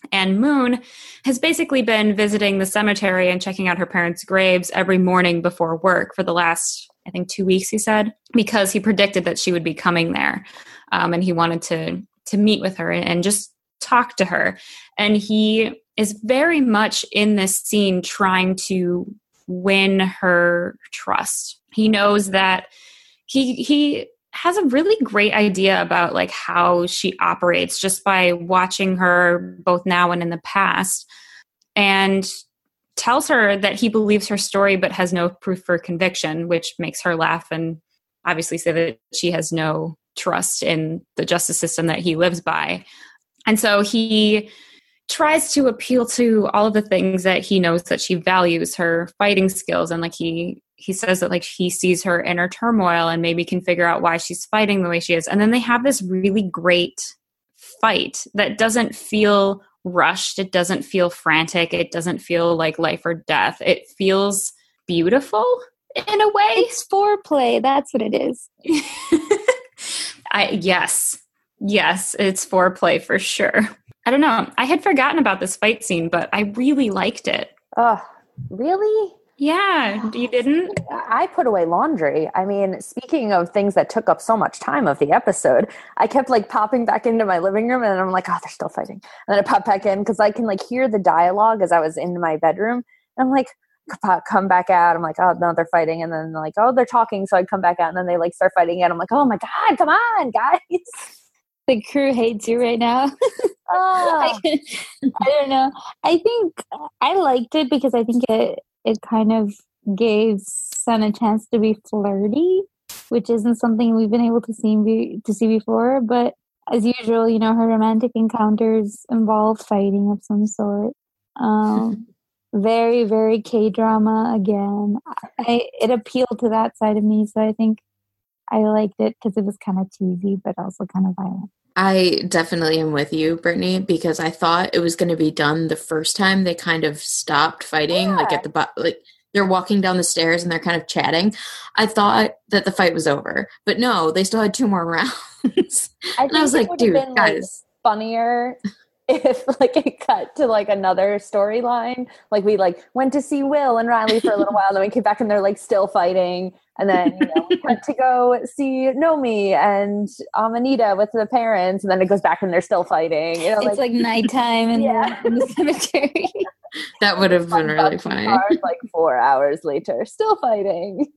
And Moon has basically been visiting the cemetery and checking out her parents' graves every morning before work for the last, I think, 2 weeks, he said, because he predicted that she would be coming there. And he wanted to meet with her and just talk to her. And he is very much in this scene trying to win her trust. He knows that he has a really great idea about like how she operates just by watching her both now and in the past, and tells her that he believes her story but has no proof for conviction, which makes her laugh and obviously say that she has no trust in the justice system that he lives by. And so he tries to appeal to all of the things that he knows that she values, her fighting skills, and like he says that like he sees her inner turmoil and maybe can figure out why she's fighting the way she is. And then they have this really great fight that doesn't feel rushed. It doesn't feel frantic. It doesn't feel like life or death. It feels beautiful in a way. It's foreplay. That's what it is. Yes, it's foreplay for sure. I don't know. I had forgotten about this fight scene, but I really liked it. Oh, really? Yeah, you didn't? I put away laundry. I mean, speaking of things that took up so much time of the episode, I kept like popping back into my living room and I'm like, oh, they're still fighting. And then I pop back in because I can like hear the dialogue as I was in my bedroom. And I'm like, come back out. I'm like, oh, no, they're fighting. And then like, oh, they're talking. So I'd come back out and then they like start fighting again. I'm like, oh my God, come on, guys. The crew hates you right now. Oh. I don't know. I think I liked it because I think it kind of gave Sun a chance to be flirty, which isn't something we've been able to see before. But as usual, you know, her romantic encounters involve fighting of some sort. Very, very K-drama again. It appealed to that side of me, so I think I liked it because it was kind of cheesy, but also kind of violent. I definitely am with you, Brittany, because I thought it was going to be done the first time they kind of stopped fighting, like at the like they're walking down the stairs and they're kind of chatting. I thought that the fight was over, but no, they still had 2 more rounds. And I was like, dude, been, guys, like, funnier if like it cut to like another storyline. Like we like went to see Will and Riley for a little while, and then we came back and they're like still fighting. And then, you know, we went to go see Nomi and Amanita with the parents, and then it goes back and they're still fighing. You know, it's like nighttime in the cemetery. That would have been really funny. Like 4 hours later, still fighting.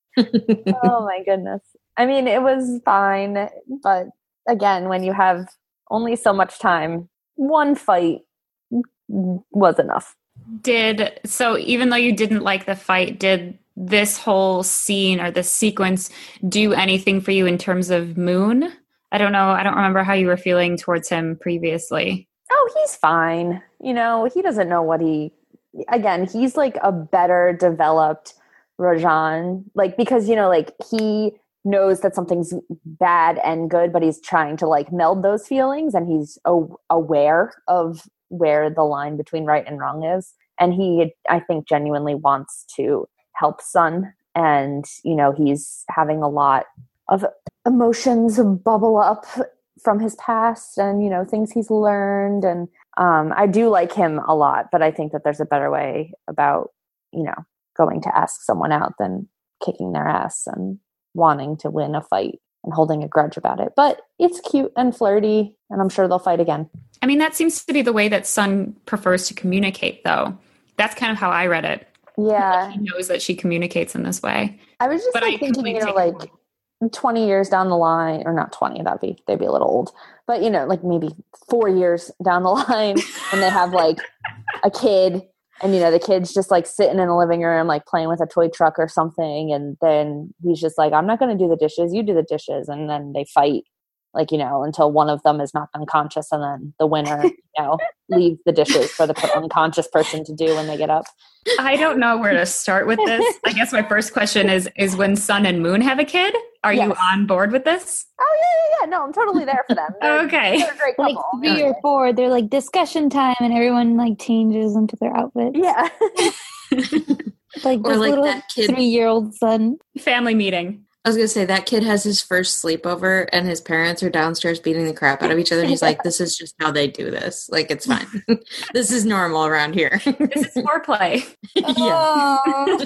Oh my goodness. I mean, it was fine, but again, when you have only so much time, one fight was enough. So even though you didn't like the fight, did this whole scene or this sequence do anything for you in terms of Moon? I don't know. I don't remember how you were feeling towards him previously. Oh, he's fine. You know, he doesn't know what he's like a better developed Rajan. Like, because, you know, like he knows that something's bad and good, but he's trying to like meld those feelings, and he's aware of where the line between right and wrong is. And he, I think, genuinely wants to help Sun, and you know, he's having a lot of emotions bubble up from his past and, you know, things he's learned. And I do like him a lot, but I think that there's a better way about, you know, going to ask someone out than kicking their ass and wanting to win a fight and holding a grudge about it. But it's cute and flirty, and I'm sure they'll fight again. I mean, that seems to be the way that Sun prefers to communicate, though. That's kind of how I read it. Yeah. Like he knows that she communicates in this way. I was just like thinking, you know, like 20 years down the line, or not 20, they'd be a little old, but you know, like maybe 4 years down the line, and they have like a kid, and you know, the kid's just like sitting in the living room, like playing with a toy truck or something. And then he's just like, I'm not going to do the dishes. You do the dishes. And then they fight, like, you know, until one of them is knocked unconscious, and then the winner, you know, leaves the dishes for the unconscious person to do when they get up. I don't know where to start with this. I guess my first question is when Sun and Moon have a kid, are you on board with this? Oh, yeah. No, I'm totally there for them. Okay. They're a great couple. Like 3 or 4, they're like discussion time, and everyone like changes into their outfits. Yeah. Like or this like little that kid 3-year-old son. Family meeting. I was going to say, that kid has his first sleepover and his parents are downstairs beating the crap out of each other. And he's like, this is just how they do this. Like, it's fine. This is normal around here. This is foreplay. Yeah.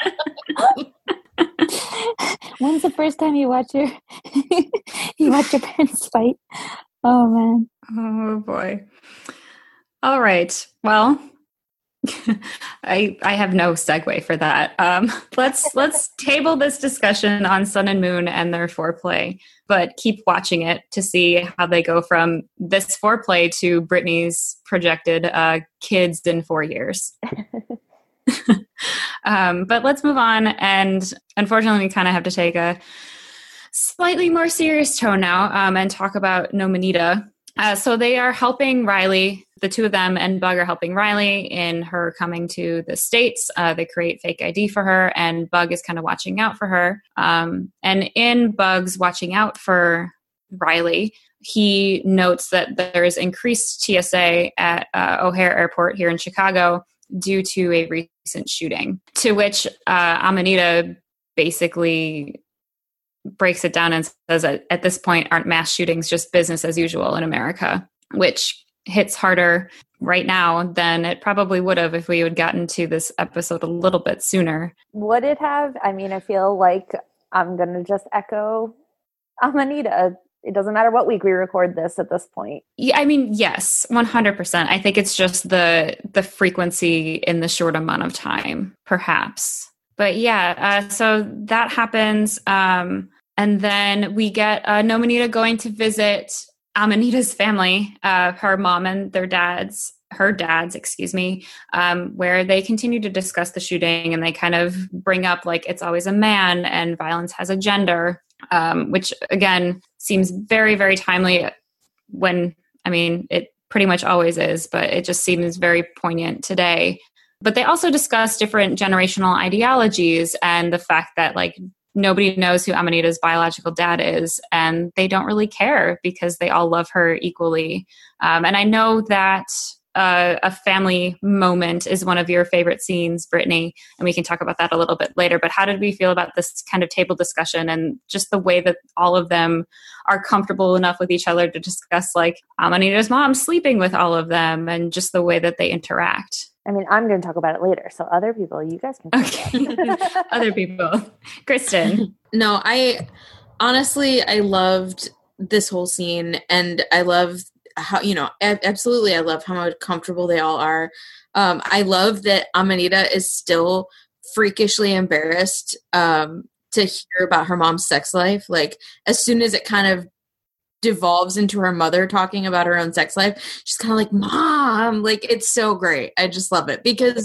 When's the first time you watch your parents fight? Oh man. Oh boy. All right. Well, I have no segue for that. Let's table this discussion on Sun and Moon and their foreplay, but keep watching it to see how they go from this foreplay to Brittany's projected kids in 4 years. But let's move on. And unfortunately, we kind of have to take a slightly more serious tone now and talk about Nominita. So they are helping Riley. The two of them and Bug are helping Riley in her coming to the States. They create fake ID for her, and Bug is kind of watching out for her. And in Bug's watching out for Riley, he notes that there is increased TSA at O'Hare Airport here in Chicago due to a recent shooting, to which Amanita basically breaks it down and says that at this point, aren't mass shootings just business as usual in America, which hits harder right now than it probably would have if we had gotten to this episode a little bit sooner. Would it have? I mean, I feel like I'm going to just echo Amanita. It doesn't matter what week we record this at this point. Yeah, I mean, yes, 100%. I think it's just the frequency in the short amount of time, perhaps. But yeah, so that happens. And then we get Nominita going to visit Amanita's family, her mom and her dads, where they continue to discuss the shooting, and they kind of bring up like it's always a man and violence has a gender, which again seems very, very timely when, I mean, it pretty much always is, but it just seems very poignant today. But they also discuss different generational ideologies and the fact that like nobody knows who Amanita's biological dad is, and they don't really care because they all love her equally. And I know that a family moment is one of your favorite scenes, Brittany, and we can talk about that a little bit later. But how did we feel about this kind of table discussion and just the way that all of them are comfortable enough with each other to discuss like Amanita's mom sleeping with all of them and just the way that they interact? I mean, I'm going to talk about it later. So other people, you guys can talk about it. Other people. Kristen. No, I loved this whole scene, and I love how, absolutely, I love how much comfortable they all are. I love that Amanita is still freakishly embarrassed to hear about her mom's sex life. Like, as soon as it kind of devolves into her mother talking about her own sex life, she's kind of like, Mom, like, it's so great. I just love it because,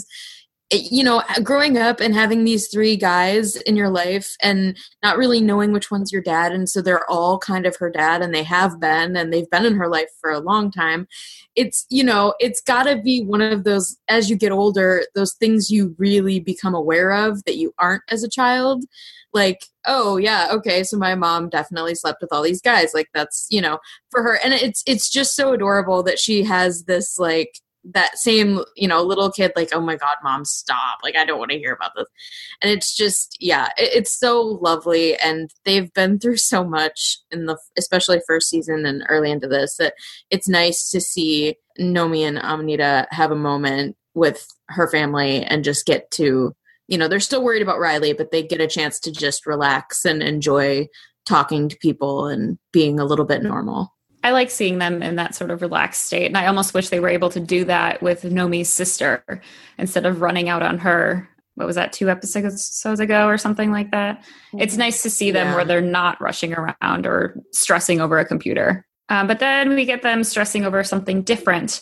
growing up and having these three guys in your life and not really knowing which one's your dad, and so they're all kind of her dad, and they have been, and they've been in her life for a long time. It's, it's gotta be one of those, as you get older, those things you really become aware of that you aren't as a child. Like, oh yeah, okay, so my mom definitely slept with all these guys. Like, that's, for her. And it's just so adorable that she has this, like, that same, little kid, like, oh my God, Mom, stop. Like, I don't want to hear about this. And it's just, yeah, it's so lovely. And they've been through so much especially first season and early into this, that it's nice to see Nomi and Amanita have a moment with her family and just get to, they're still worried about Riley, but they get a chance to just relax and enjoy talking to people and being a little bit normal. I like seeing them in that sort of relaxed state. And I almost wish they were able to do that with Nomi's sister instead of running out on her. What was that, 2 episodes ago or something like that? It's nice to see them where they're not rushing around or stressing over a computer. But then we get them stressing over something different.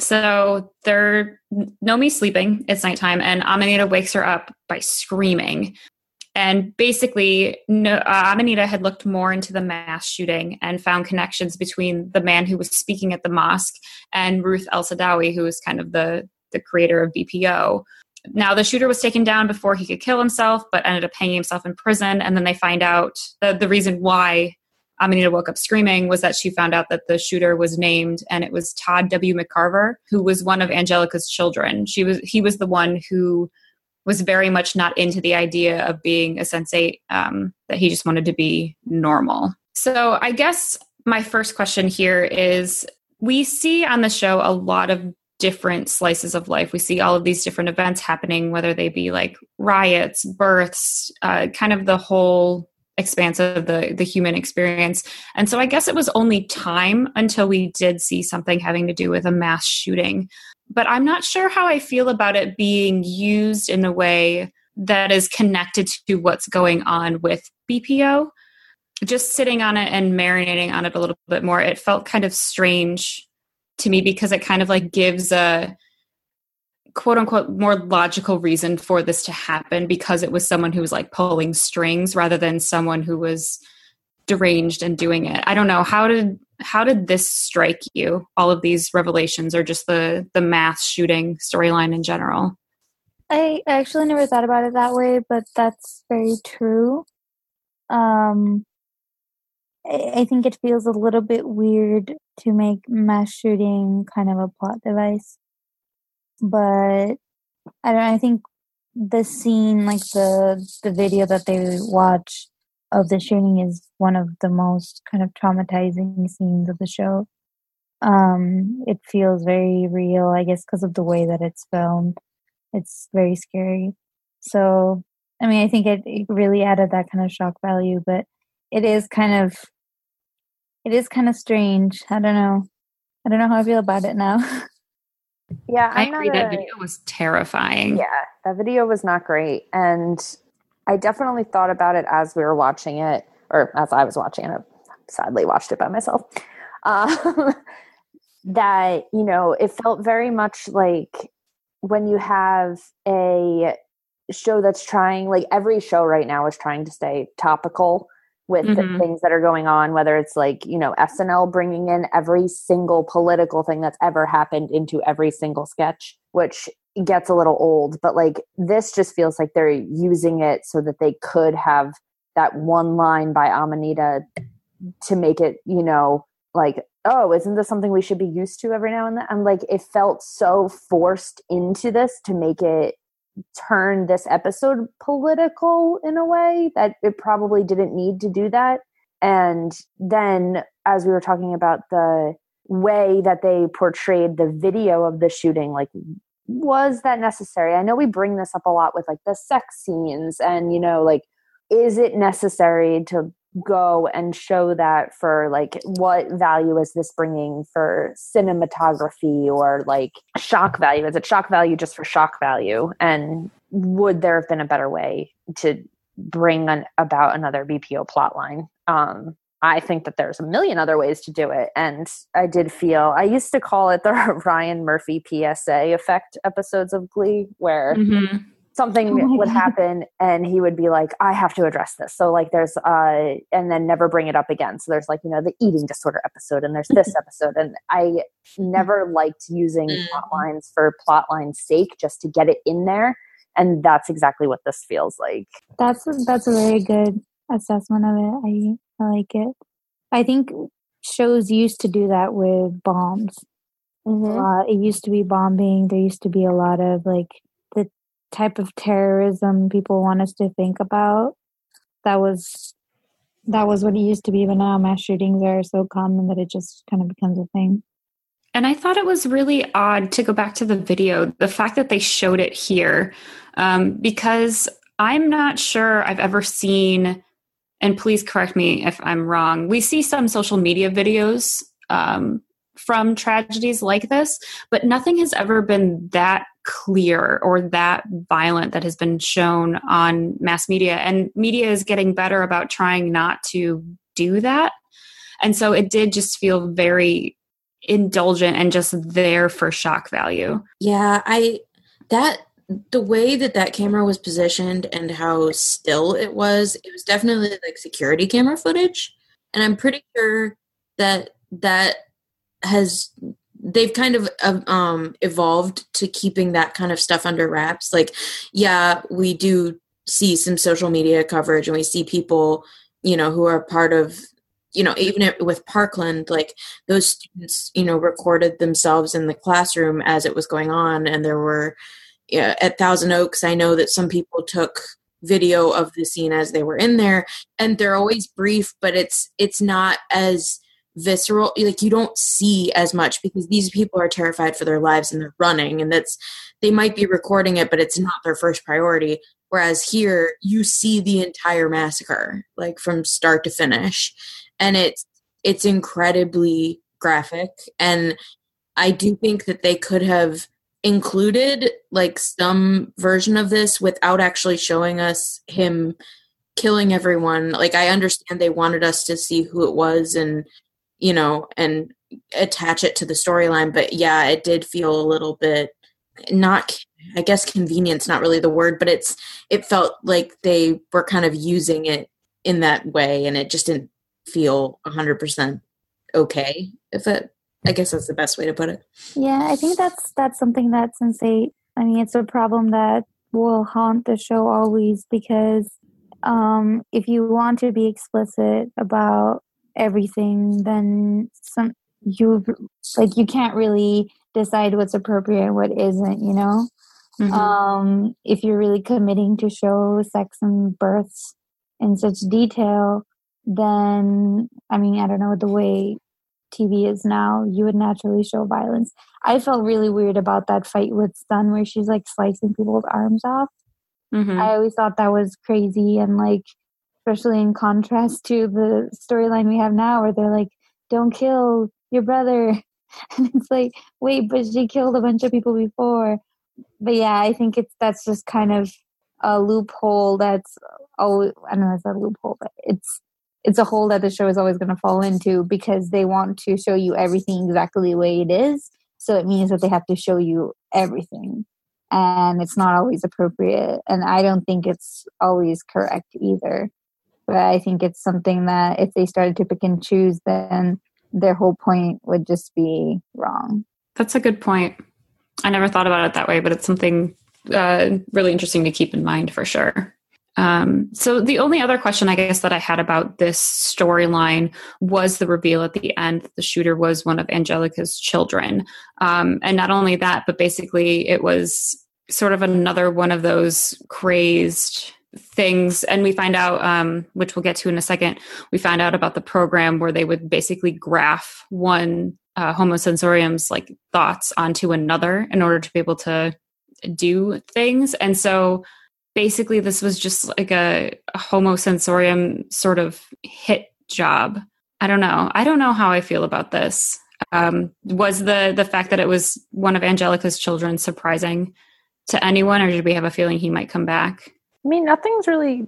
So Nomi's sleeping, it's nighttime, and Amanita wakes her up by screaming. And basically, Amanita had looked more into the mass shooting and found connections between the man who was speaking at the mosque and Ruth El-Sadawi, who was kind of the creator of BPO. Now, the shooter was taken down before he could kill himself, but ended up hanging himself in prison. And then they find out the reason why Amanita woke up screaming was that she found out that the shooter was named, and it was Todd W. McCarver, who was one of Angelica's children. He was the one who was very much not into the idea of being a sensate, that he just wanted to be normal. So I guess my first question here is, we see on the show a lot of different slices of life. We see all of these different events happening, whether they be like riots, births, kind of the whole expanse of the human experience. And so I guess it was only time until we did see something having to do with a mass shooting. But I'm not sure how I feel about it being used in a way that is connected to what's going on with BPO. Just sitting on it and marinating on it a little bit more, it felt kind of strange to me because it kind of like gives a quote unquote more logical reason for this to happen, because it was someone who was like pulling strings rather than someone who was deranged and doing it. I don't know. How did this strike you? All of these revelations, or just the mass shooting storyline in general? I actually never thought about it that way, but that's very true. I think it feels a little bit weird to make mass shooting kind of a plot device. But I think the scene, like the video that they watch of the shooting, is one of the most kind of traumatizing scenes of the show. It feels very real, I guess, because of the way that it's filmed. It's very scary. So, I mean, I think it really added that kind of shock value, but it is kind of strange. I don't know how I feel about it now. Yeah, I agree. That video was terrifying. Yeah, that video was not great. And I definitely thought about it as we were watching it, or as I was watching it. I sadly watched it by myself. That, it felt very much like when you have a show that's trying, like every show right now is trying to stay topical with the things that are going on, whether it's like, SNL bringing in every single political thing that's ever happened into every single sketch, which gets a little old. But like, this just feels like they're using it so that they could have that one line by Amanita to make it, like, oh, isn't this something we should be used to every now and then? And like, it felt so forced into this to make it turn this episode political in a way that it probably didn't need to do that. And then, as we were talking about the way that they portrayed the video of the shooting, like, was that necessary? I know we bring this up a lot with like the sex scenes and, like, is it necessary to go and show that for like, what value is this bringing for cinematography or like shock value? Is it shock value just for shock value? And would there have been a better way to bring about another BPO plotline? I think that there's a million other ways to do it. And I used to call it the Ryan Murphy PSA effect episodes of Glee, where something would happen and he would be like, I have to address this. So like there's, and then never bring it up again. So there's like, the eating disorder episode and there's this episode. And I never liked using plot lines for plot line's sake, just to get it in there. And that's exactly what this feels like. That's a very good assessment of it. I like it. I think shows used to do that with bombs. It used to be bombing. There used to be a lot of like the type of terrorism people want us to think about. That was what it used to be, but now mass shootings are so common that it just kind of becomes a thing. And I thought it was really odd, to go back to the video, the fact that they showed it here, because I'm not sure I've ever seen, and please correct me if I'm wrong, we see some social media videos from tragedies like this, but nothing has ever been that clear or that violent that has been shown on mass media. And media is getting better about trying not to do that. And so it did just feel very indulgent and just there for shock value. Yeah, the way that camera was positioned and how still it was definitely like security camera footage. And I'm pretty sure that they've kind of evolved to keeping that kind of stuff under wraps. Like, yeah, we do see some social media coverage and we see people, who are part of, even with Parkland, like those students, recorded themselves in the classroom as it was going on. And there were, at Thousand Oaks, I know that some people took video of the scene as they were in there, and they're always brief, but it's not as visceral. Like, you don't see as much because these people are terrified for their lives and they're running, and they might be recording it, but it's not their first priority. Whereas here, you see the entire massacre, like from start to finish, and it's incredibly graphic. And I do think that they could have included like some version of this without actually showing us him killing everyone. Like, I understand they wanted us to see who it was and, you know, and attach it to the storyline. But yeah, it did feel a little bit not, I guess convenience, not really the word, but it felt like they were kind of using it in that way, and it just didn't feel 100% okay. I guess that's the best way to put it. Yeah, I think that's something that Sense8, I mean, it's a problem that will haunt the show always, because if you want to be explicit about everything, then you can't really decide what's appropriate and what isn't, you know? Mm-hmm. If you're really committing to show sex and births in such detail, then, I mean, I don't know, the way TV is now, you would naturally show violence. I felt really weird about that fight with Sun where she's like slicing people's arms off. Mm-hmm. I always thought that was crazy, and like, especially in contrast to the storyline we have now where they're like, don't kill your brother. And it's like, wait, but she killed a bunch of people before. But yeah, I think that's just kind of a loophole that's always, I don't know, it's a loophole, but it's a hole that the show is always going to fall into, because they want to show you everything exactly the way it is. So it means that they have to show you everything. And it's not always appropriate. And I don't think it's always correct either. But I think it's something that if they started to pick and choose, then their whole point would just be wrong. That's a good point. I never thought about it that way, but it's something really interesting to keep in mind for sure. So the only other question I guess that I had about this storyline was the reveal at the end that the shooter was one of Angelica's children. And not only that, but basically it was sort of another one of those crazed things. And we find out, which we'll get to in a second, we find out about the program where they would basically graph one Homo sensorium's like thoughts onto another in order to be able to do things. And so basically this was just like a Homo sensorium sort of hit job. I don't know how I feel about this. Was the fact that it was one of Angelica's children surprising to anyone, or did we have a feeling he might come back? I mean, nothing's really,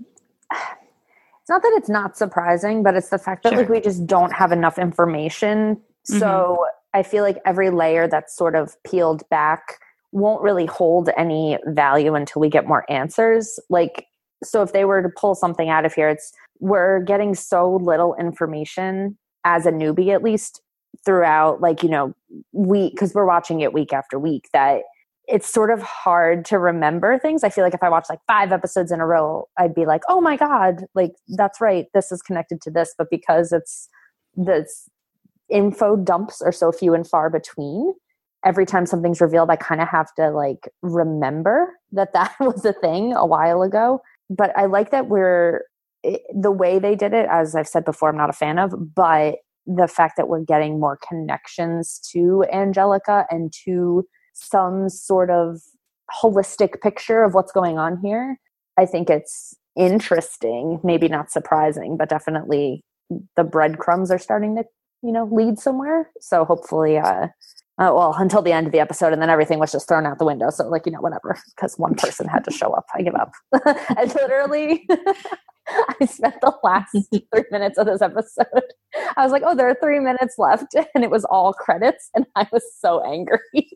it's not that it's not surprising, but it's the fact that like we just don't have enough information. Mm-hmm. So I feel like every layer that's sort of peeled back won't really hold any value until we get more answers. Like, so if they were to pull something out of here, we're getting so little information as a newbie, at least throughout, like, you know, because we're watching it week after week, that it's sort of hard to remember things. I feel like if I watch like 5 episodes in a row, I'd be like, oh my God, like, that's right, this is connected to this. But because it's this info dumps are so few and far between, every time something's revealed, I kind of have to like remember that was a thing a while ago. But I like that the way they did it, as I've said before, I'm not a fan of, but the fact that we're getting more connections to Angelica and to some sort of holistic picture of what's going on here, I think it's interesting, maybe not surprising, but definitely the breadcrumbs are starting to, you know, lead somewhere. So hopefully, well, until the end of the episode, and then everything was just thrown out the window. So, like, you know, whatever, because one person had to show up. I give up. I literally, I spent the last 3 minutes of this episode. I was like, oh, there are 3 minutes left. And it was all credits. And I was so angry.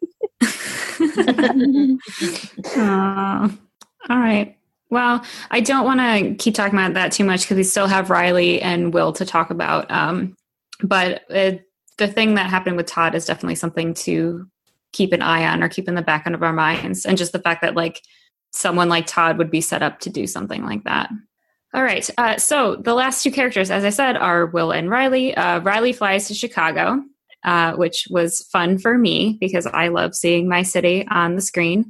All right. Well, I don't want to keep talking about that too much because we still have Riley and Will to talk about. But the thing that happened with Todd is definitely something to keep an eye on or keep in the back end of our minds. And just the fact that like someone like Todd would be set up to do something like that. All right. So the last 2 characters, as I said, are Will and Riley. Riley flies to Chicago, which was fun for me because I love seeing my city on the screen.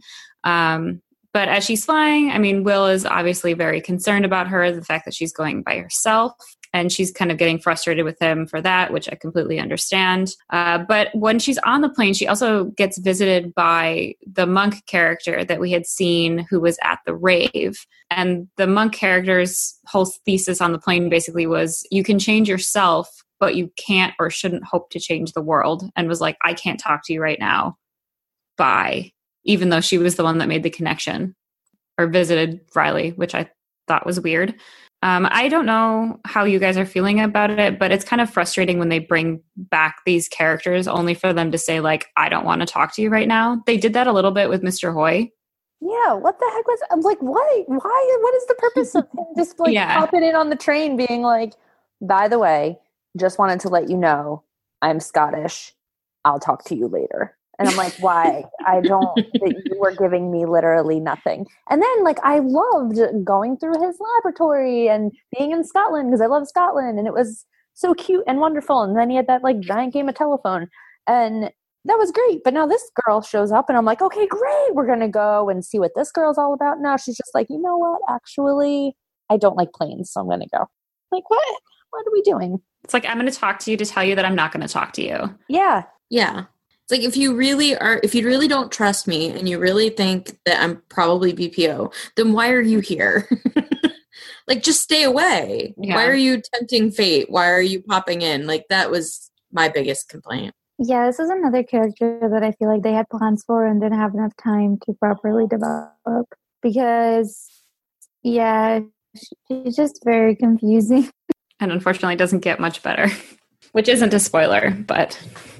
But as she's flying, I mean, Will is obviously very concerned about her, the fact that she's going by herself. And she's kind of getting frustrated with him for that, which I completely understand. But when she's on the plane, she also gets visited by the monk character that we had seen who was at the rave. And the monk character's whole thesis on the plane basically was, you can change yourself, but you can't or shouldn't hope to change the world. And was like, I can't talk to you right now. Bye. Even though she was the one that made the connection or visited Riley, which I thought was weird. I don't know how you guys are feeling about it, but it's kind of frustrating when they bring back these characters only for them to say, like, I don't want to talk to you right now. They did that a little bit with Mr. Hoy. Yeah, what the heck was... I'm like, why? What is the purpose of him just, like, popping in on the train being like, by the way, just wanted to let you know I'm Scottish. I'll talk to you later. And I'm like, why? I don't, that you were giving me literally nothing. And then, like, I loved going through his laboratory and being in Scotland because I love Scotland. And it was so cute and wonderful. And then he had that, like, giant game of telephone. And that was great. But now this girl shows up and I'm like, okay, great. We're going to go and see what this girl's all about. Now she's just like, you know what? Actually, I don't like planes, so I'm going to go. Like, what? What are we doing? It's like, I'm going to talk to you to tell you that I'm not going to talk to you. Yeah. Yeah. It's like, if you really don't trust me and you really think that I'm probably BPO, then why are you here? Like, just stay away. Yeah. Why are you tempting fate? Why are you popping in? Like, that was my biggest complaint. Yeah, this is another character that I feel like they had plans for and didn't have enough time to properly develop because, yeah, she's just very confusing. And unfortunately doesn't get much better, which isn't a spoiler, but...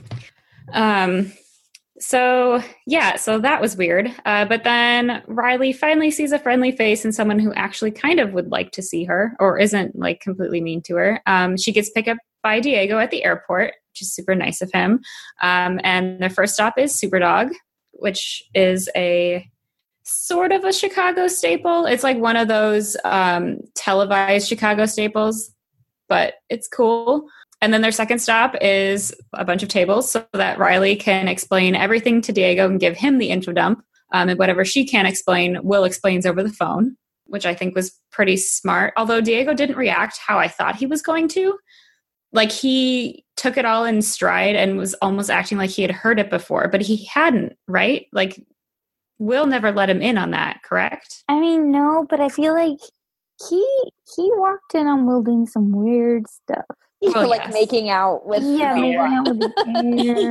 So that was weird. But then Riley finally sees a friendly face and someone who actually kind of would like to see her or isn't like completely mean to her. She gets picked up by Diego at the airport, which is super nice of him. And their first stop is Superdog, which is a sort of a Chicago staple. It's like one of those, televised Chicago staples, but it's cool. And then their second stop is a bunch of tables so that Riley can explain everything to Diego and give him the info dump. And whatever she can't explain, Will explains over the phone, which I think was pretty smart. Although Diego didn't react how I thought he was going to. Like, he took it all in stride and was almost acting like he had heard it before, but he hadn't, right? Like, Will never let him in on that, correct? I mean, no, but I feel like he walked in on Will doing some weird stuff. Well, like, yes. Making out with the air.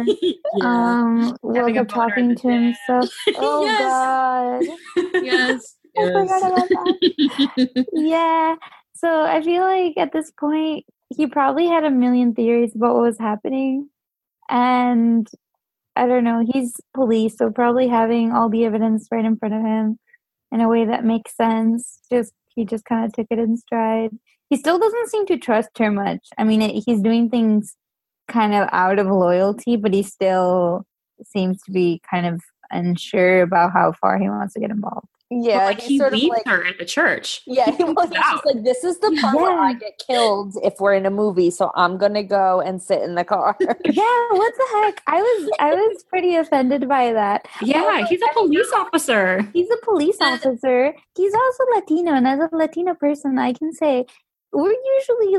Will kept talking to himself. Oh, yes. God. Yes. I forgot about that. Yeah. So I feel like at this point, he probably had a million theories about what was happening. And I don't know, he's police, so probably having all the evidence right in front of him in a way that makes sense. He just kind of took it in stride. He still doesn't seem to trust her much. I mean, he's doing things kind of out of loyalty, but he still seems to be kind of unsure about how far he wants to get involved. Yeah, like he sort leaves her at the church. Yeah, he was just like, this is the part where I get killed if we're in a movie, so I'm gonna go and sit in the car. Yeah, what the heck? I was pretty offended by that. Yeah, he's a police officer. He's a police officer. He's also Latino, and as a Latino person, I can say we're usually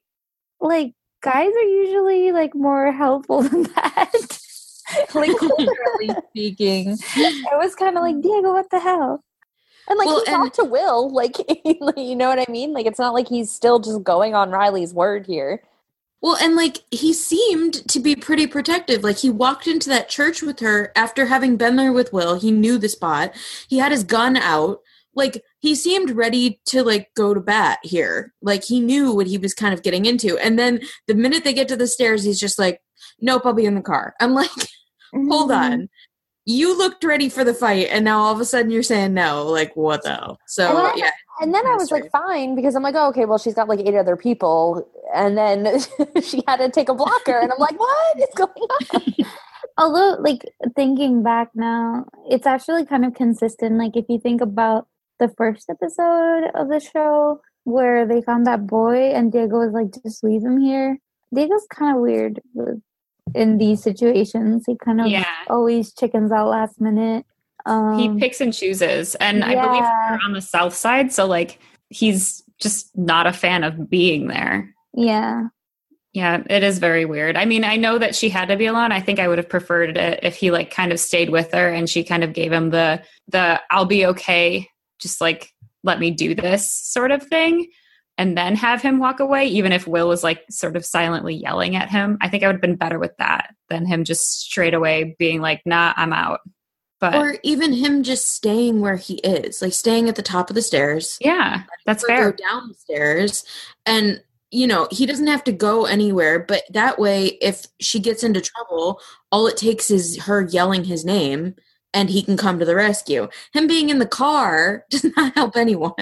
like guys are usually like more helpful than that. Like, culturally speaking, I was kind of like, Diego, what the hell? And like, he talked to Will, like, you know what I mean? Like, it's not like he's still just going on Riley's word here. Well, and like, he seemed to be pretty protective. Like, he walked into that church with her after having been there with Will. He knew the spot. He had his gun out. Like, he seemed ready to, like, go to bat here. Like, he knew what he was kind of getting into. And then the minute they get to the stairs, he's just like, nope, I'll be in the car. I'm like, hold on. You looked ready for the fight, and now all of a sudden you're saying no. Like, what the hell? So, yeah. And then I was like, fine, because I'm like, oh, okay, well, she's got like 8 other people. And then she had to take a blocker. And I'm like, what is going on? Although, like, thinking back now, it's actually kind of consistent. Like, if you think about the first episode of the show where they found that boy and Diego was like, just leave him here. Diego's kind of weird in these situations. He kind of always chickens out last minute. He picks and chooses. And I believe they're on the south side. So like he's just not a fan of being there. Yeah. Yeah, it is very weird. I mean, I know that she had to be alone. I think I would have preferred it if he like kind of stayed with her and she kind of gave him the I'll be okay, just like let me do this sort of thing, and then have him walk away, even if Will was like sort of silently yelling at him. I think I would have been better with that than him just straight away being like, nah, I'm out. But, or even him just staying where he is, like staying at the top of the stairs. Yeah, that's fair. Go down the stairs, and you know, he doesn't have to go anywhere, but that way, if she gets into trouble, all it takes is her yelling his name and he can come to the rescue. Him being in the car does not help anyone.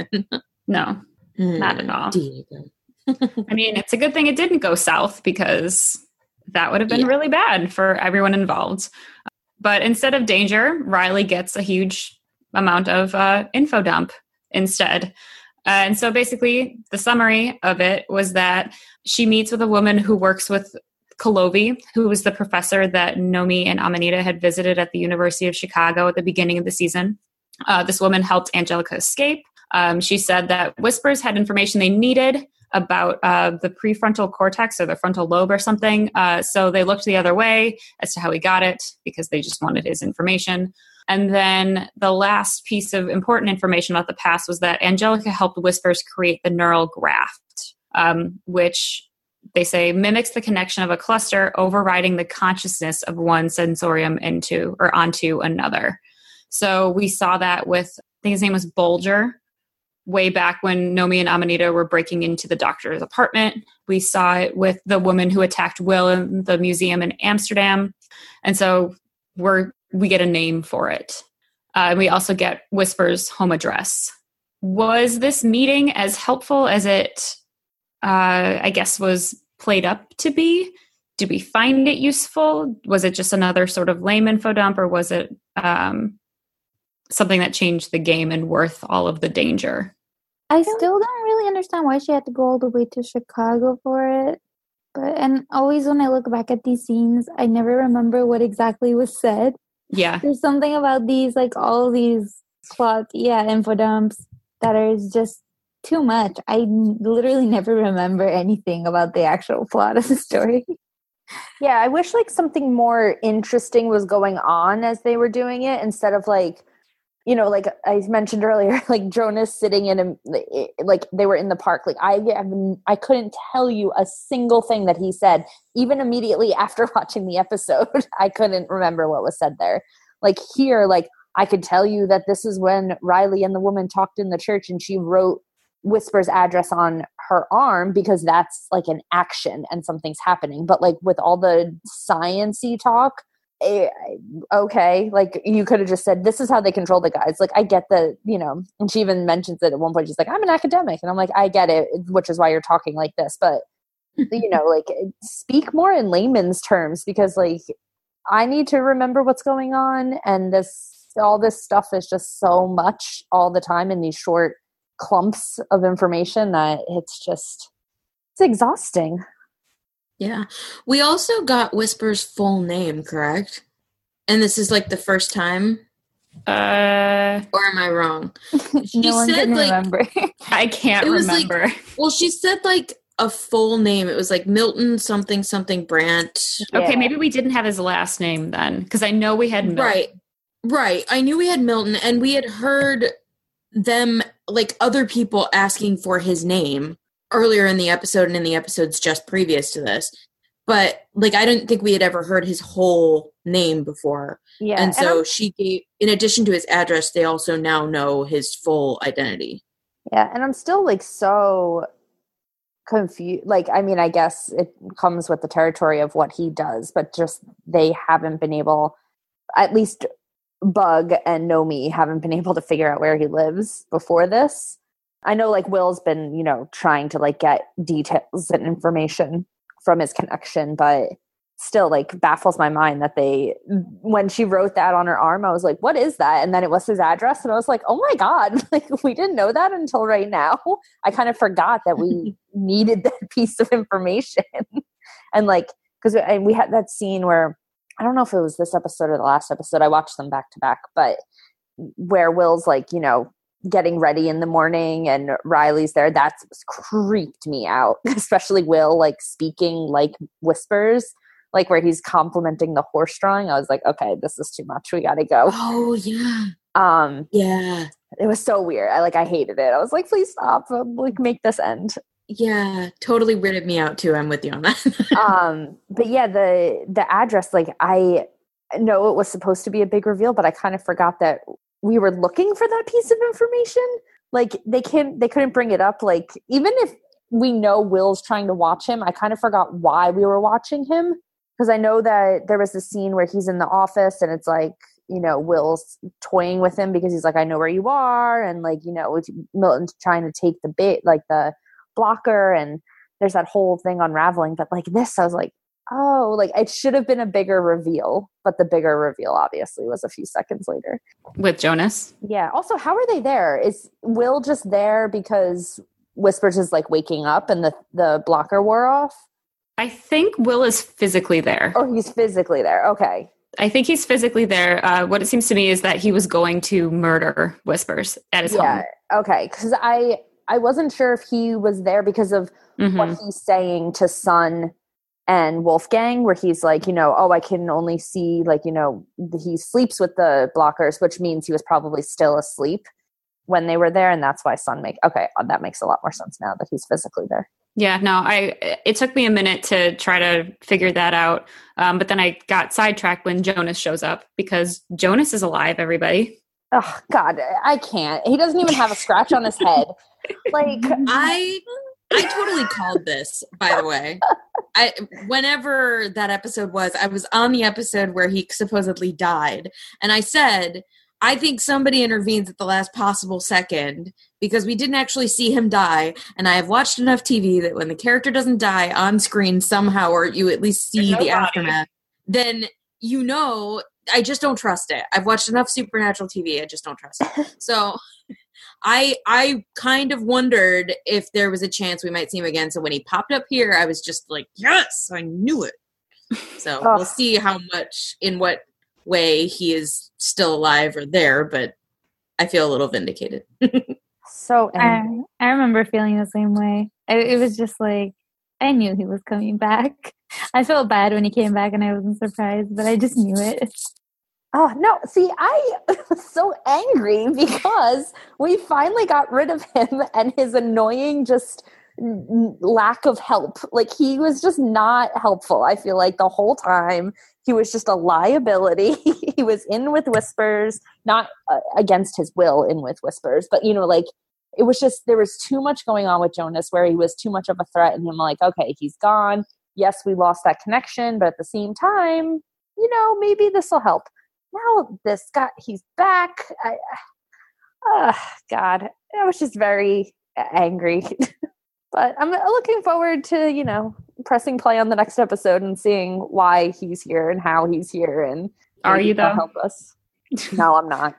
No, not at all. Diego. I mean, it's a good thing it didn't go south because that would have been really bad for everyone involved. But instead of danger, Riley gets a huge amount of info dump instead. And so basically the summary of it was that she meets with a woman who works with Colovi, who was the professor that Nomi and Amanita had visited at the University of Chicago at the beginning of the season. This woman helped Angelica escape. She said that Whispers had information they needed about the prefrontal cortex or the frontal lobe or something. So they looked the other way as to how he got it because they just wanted his information. And then the last piece of important information about the past was that Angelica helped Whispers create the neural graft, which they say mimics the connection of a cluster overriding the consciousness of one sensorium onto another. So we saw that with, I think his name was Bolger, way back when Nomi and Amanita were breaking into the doctor's apartment. We saw it with the woman who attacked Will in the museum in Amsterdam. And so we get a name for it. We also get Whisper's home address. Was this meeting as helpful as it, I guess, was played up to be? Did we find it useful? Was it just another sort of lame info dump, or was it something that changed the game and worth all of the danger? I still don't really understand why she had to go all the way to Chicago for it. And always when I look back at these scenes, I never remember what exactly was said. Yeah. There's something about these, like all these plots, info dumps that are just too much. I literally never remember anything about the actual plot of the story. Yeah, I wish like something more interesting was going on as they were doing it instead of like, you know, like I mentioned earlier, like Jonas sitting like they were in the park. Like I couldn't tell you a single thing that he said, even immediately after watching the episode. I couldn't remember what was said there. Like here, like I could tell you that this is when Riley and the woman talked in the church and she wrote Whisper's address on her arm because that's like an action and something's happening. But like with all the science-y talk, okay, like you could have just said this is how they control the guys. Like I get the, you know, and she even mentions it at one point. She's like, I'm an academic, and I'm like, I get it, which is why you're talking like this. But you know, like speak more in layman's terms because like I need to remember what's going on, and all this stuff is just so much all the time in these short clumps of information that it's exhausting. Yeah. We also got Whisper's full name, correct? And this is like the first time? Or am I wrong? She no one can like, remember. I can't remember. Like, well, she said like a full name. It was like Milton something Brandt. Okay, maybe we didn't have his last name then, because I know we had Milton. Right. I knew we had Milton, and we had heard them, like other people asking for his name earlier in the episode and in the episodes just previous to this. But like I didn't think we had ever heard his whole name before. Yeah. And so she gave, in addition to his address, they also now know his full identity. Yeah, and I'm still like so confused. Like, I mean, I guess it comes with the territory of what he does, but just they haven't been able, at least Bug and Nomi haven't been able to figure out where he lives before this. I know like Will's been, you know, trying to like get details and information from his connection, but still like baffles my mind that when she wrote that on her arm, I was like, what is that? And then it was his address. And I was like, oh my God, like we didn't know that until right now. I kind of forgot that we needed that piece of information. And like, because we had that scene where, I don't know if it was this episode or the last episode. I watched them back to back, but where Will's like, you know, getting ready in the morning and Riley's there, that's creeped me out. Especially Will like speaking like whispers, like where he's complimenting the horse drawing. I was like, okay, this is too much. We gotta go. Oh yeah. Yeah. It was so weird. I hated it. I was like, please stop. Like make this end. Yeah, totally weirded me out too. I'm with you on that. But yeah, the address, like I know it was supposed to be a big reveal, but I kind of forgot that we were looking for that piece of information. Like they couldn't bring it up. Like even if we know Will's trying to watch him, I kind of forgot why we were watching him. Because I know that there was a scene where he's in the office and it's like, you know, Will's toying with him because he's like, I know where you are. And like, you know, Milton's trying to take the bait, like the blocker. And there's that whole thing unraveling. But like this, I was like, oh, like it should have been a bigger reveal. But the bigger reveal obviously was a few seconds later. With Jonas? Yeah. Also, how are they there? Is Will just there because Whispers is like waking up and the blocker wore off? I think Will is physically there. Oh, he's physically there. Okay. I think he's physically there. What it seems to me is that he was going to murder Whispers at his home. Okay. Because I wasn't sure if he was there because of what he's saying to Sun and Wolfgang, where he's like, you know, oh, I can only see, like, you know, he sleeps with the blockers, which means he was probably still asleep when they were there. And that's why Sun that makes a lot more sense now that he's physically there. Yeah, no, it took me a minute to try to figure that out. But then I got sidetracked when Jonas shows up because Jonas is alive, everybody. Oh, God, I can't. He doesn't even have a scratch on his head. Like, I totally called this, by the way. Whenever that episode was, I was on the episode where he supposedly died. And I said, I think somebody intervenes at the last possible second because we didn't actually see him die. And I have watched enough TV that when the character doesn't die on screen somehow, or you at least see the aftermath, then you know, I just don't trust it. I've watched enough Supernatural TV. I just don't trust it. So I kind of wondered if there was a chance we might see him again. So when he popped up here, I was just like, yes, I knew it. So we'll see how much, in what way he is still alive or there, but I feel a little vindicated. So I remember feeling the same way. It was just like, I knew he was coming back. I felt bad when he came back and I wasn't surprised, but I just knew it. Oh, no. See, I was so angry because we finally got rid of him and his annoying just lack of help. Like, he was just not helpful. I feel like the whole time he was just a liability. He was in with Whispers, not against his will in with Whispers, but, you know, like, it was just, there was too much going on with Jonas where he was too much of a threat, and him like, okay, he's gone. Yes, we lost that connection, but at the same time, you know, maybe this will help. Now this guy, he's back. God, I was just very angry. But I'm looking forward to, you know, pressing play on the next episode and seeing why he's here and how he's here. And are you though? Help us. No, I'm not.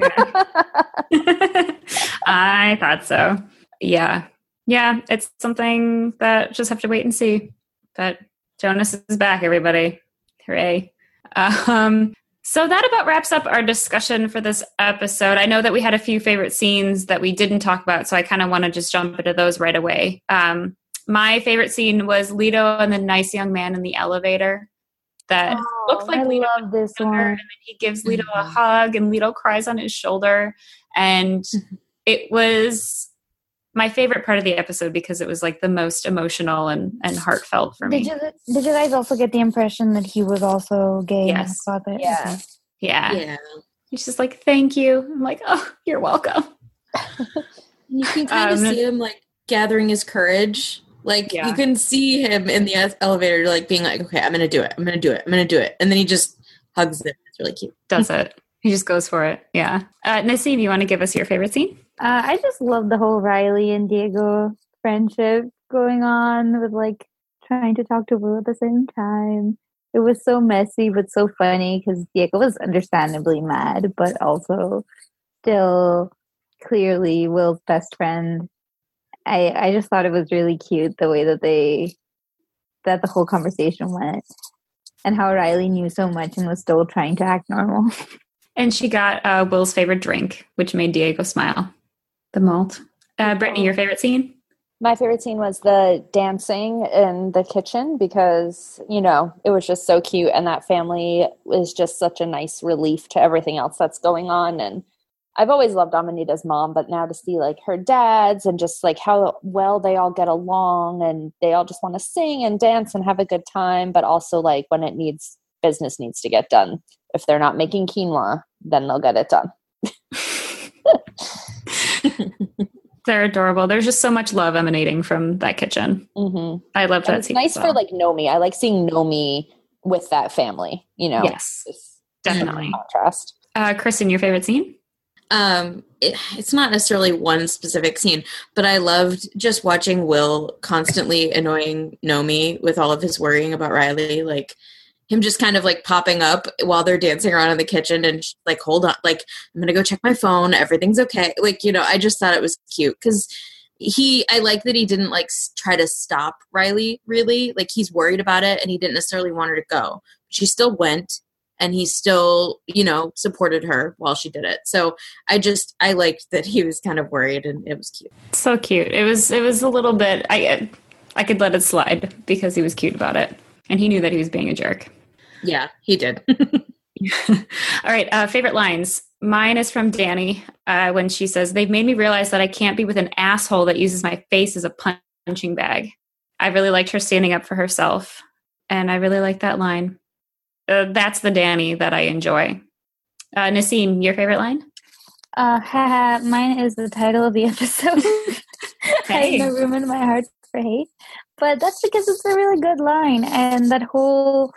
I thought so. Yeah. Yeah, it's something that just have to wait and see. But Jonas is back, everybody. Hooray. So that about wraps up our discussion for this episode. I know that we had a few favorite scenes that we didn't talk about, so I kind of want to just jump into those right away. My favorite scene was Leto and the nice young man in the elevator. That looks like Leto. I love this one. And he gives Leto a hug, and Leto cries on his shoulder. And it was my favorite part of the episode because it was like the most emotional and heartfelt for me. Did you guys also get the impression that he was also gay? Yes. Yeah. He's just like, thank you. I'm like, oh, you're welcome. You can kind of see him like gathering his courage. Like you can see him in the elevator, like being like, okay, I'm going to do it. I'm going to do it. I'm going to do it. And then he just hugs it. It's really cute. Does it. He just goes for it. Yeah. Nasim, you want to give us your favorite scene? I just love the whole Riley and Diego friendship going on with like trying to talk to Will at the same time. It was so messy, but so funny because Diego was understandably mad, but also still clearly Will's best friend. I just thought it was really cute the way that the whole conversation went and how Riley knew so much and was still trying to act normal. And she got Will's favorite drink, which made Diego smile. The malt. Brittany, your favorite scene? My favorite scene was the dancing in the kitchen because, it was just so cute. And that family is just such a nice relief to everything else that's going on. And I've always loved Amanita's mom, but now to see like her dads and just like how well they all get along and they all just want to sing and dance and have a good time. But also like when business needs to get done. If they're not making quinoa, then they'll get it done. They're adorable. There's just so much love emanating from that kitchen. Mm-hmm. I love that. It's nice for like Nomi. I like seeing Nomi with that family. Yes, definitely. Contrast. Kristen, your favorite scene? It's not necessarily one specific scene, but I loved just watching Will constantly annoying Nomi with all of his worrying about Riley, like him just kind of like popping up while they're dancing around in the kitchen and like, hold on, like I'm gonna go check my phone, everything's okay. Like, I just thought it was cute because I like that he didn't like try to stop Riley, really. Like he's worried about it and he didn't necessarily want her to go. She still went and he still, supported her while she did it. So I liked that he was kind of worried and it was cute. So cute. It was a little bit, I could let it slide because he was cute about it. And he knew that he was being a jerk. Yeah, he did. All right. Favorite lines. Mine is from Danny when she says, "They've made me realize that I can't be with an asshole that uses my face as a punching bag." I really liked her standing up for herself. And I really like that line. That's the Danny that I enjoy. Nassim, your favorite line? Mine is the title of the episode. I have no room in my heart for hate. But that's because it's a really good line. And that whole...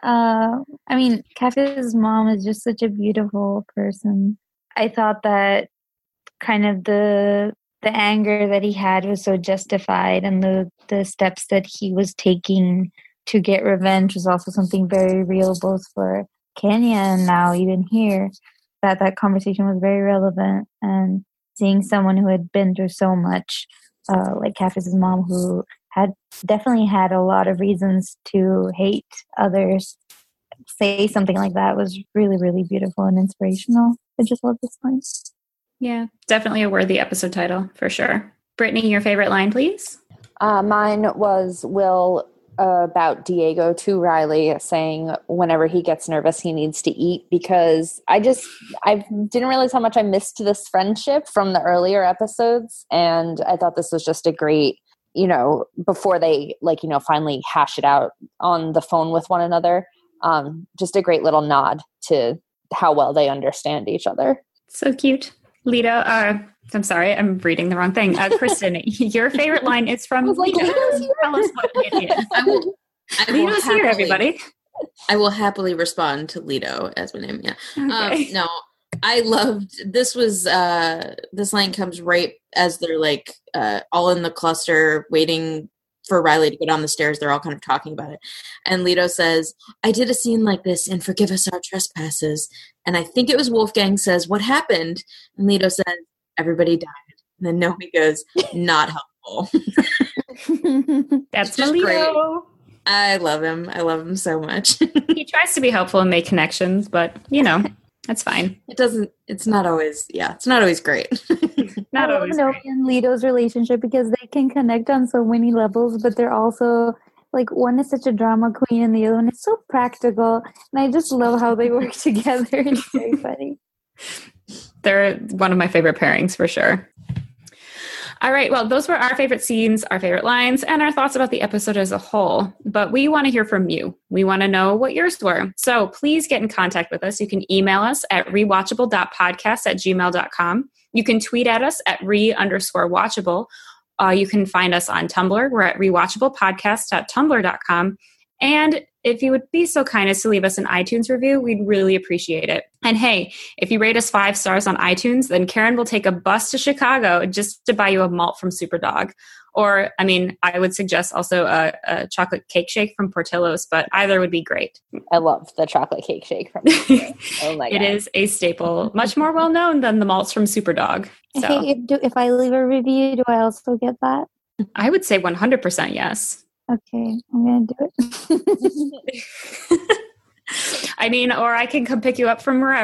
Kathy's mom is just such a beautiful person. I thought that kind of the anger that he had was so justified, and the steps that he was taking to get revenge was also something very real, both for Kenya and now even here. That conversation was very relevant, and seeing someone who had been through so much, like Kathy's mom, who had definitely had a lot of reasons to hate others, say something like that was really, really beautiful and inspirational. I just love this line. Yeah, definitely a worthy episode title for sure. Brittany, your favorite line, please? Mine was Will about Diego to Riley saying whenever he gets nervous, he needs to eat, because I didn't realize how much I missed this friendship from the earlier episodes. And I thought this was just a great, before they finally hash it out on the phone with one another. Just a great little nod to how well they understand each other. So cute. Lito, I'm sorry, I'm reading the wrong thing. Kristen, your favorite line is from Lito. Tell us what it is. Lito's here, everybody. I will happily respond to Lito as my name. Yeah. Okay. No, I loved this. This line comes right as they're like all in the cluster waiting for Riley to go down the stairs. They're all kind of talking about it. And Lito says, "I did a scene like this and forgive us our trespasses." And I think it was Wolfgang says, "What happened?" And Lito says, "Everybody died." And then Nomi goes, "Not helpful." That's just Lito. Great. I love him. I love him so much. He tries to be helpful and make connections, but that's fine. It's not always great. Not always great. And Lito's relationship, because they can connect on so many levels, but they're also like, one is such a drama queen and the other one is so practical. And I just love how they work together. It's very funny. They're one of my favorite pairings for sure. All right. Well, those were our favorite scenes, our favorite lines, and our thoughts about the episode as a whole. But we want to hear from you. We want to know what yours were. So please get in contact with us. You can email us at rewatchable.podcast@gmail.com. You can tweet at us at @re_watchable. You can find us on Tumblr. We're at rewatchablepodcast.tumblr.com. And if you would be so kind as to leave us an iTunes review, we'd really appreciate it. And hey, if you rate us 5 stars on iTunes, then Karen will take a bus to Chicago just to buy you a malt from Superdog. Or, I would suggest also a chocolate cake shake from Portillo's, but either would be great. I love the chocolate cake shake from Portillo's. Oh my God. It is a staple, much more well known than the malts from Superdog. So. Hey, if I leave a review, do I also get that? I would say 100% yes. Okay, I'm going to do it. or I can come pick you up from wherever.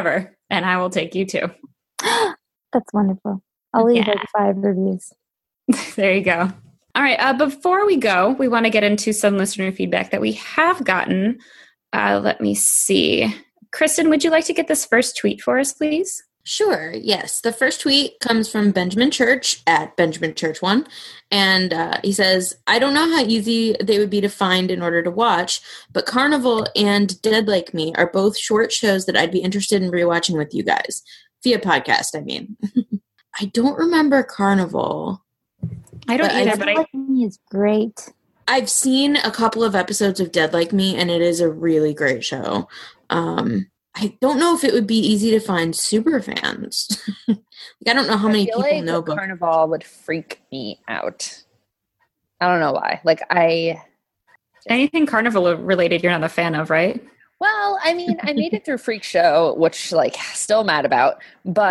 And I will take you too. That's wonderful. I'll leave Yeah. like 5 reviews. There you go. All right. Before we go, we want to get into some listener feedback that we have gotten. Let me see. Kristen, would you like to get this first tweet for us, please? Sure, yes. The first tweet comes from Benjamin Church at Benjamin Church 1. And he says, I don't know how easy they would be to find in order to watch, but Carnival and Dead Like Me are both short shows that I'd be interested in rewatching with you guys. Via podcast, I mean. I don't remember Carnival. I don't either, but Dead Like Me is great. I've seen a couple of episodes of Dead Like Me, and it is a really great show. I don't know if it would be easy to find super fans. I don't know how many people like know, but Carnival would freak me out. I don't know why. anything Carnival related, you're not a fan of, right? Well, I mean, I made it through Freak Show, which still mad about, but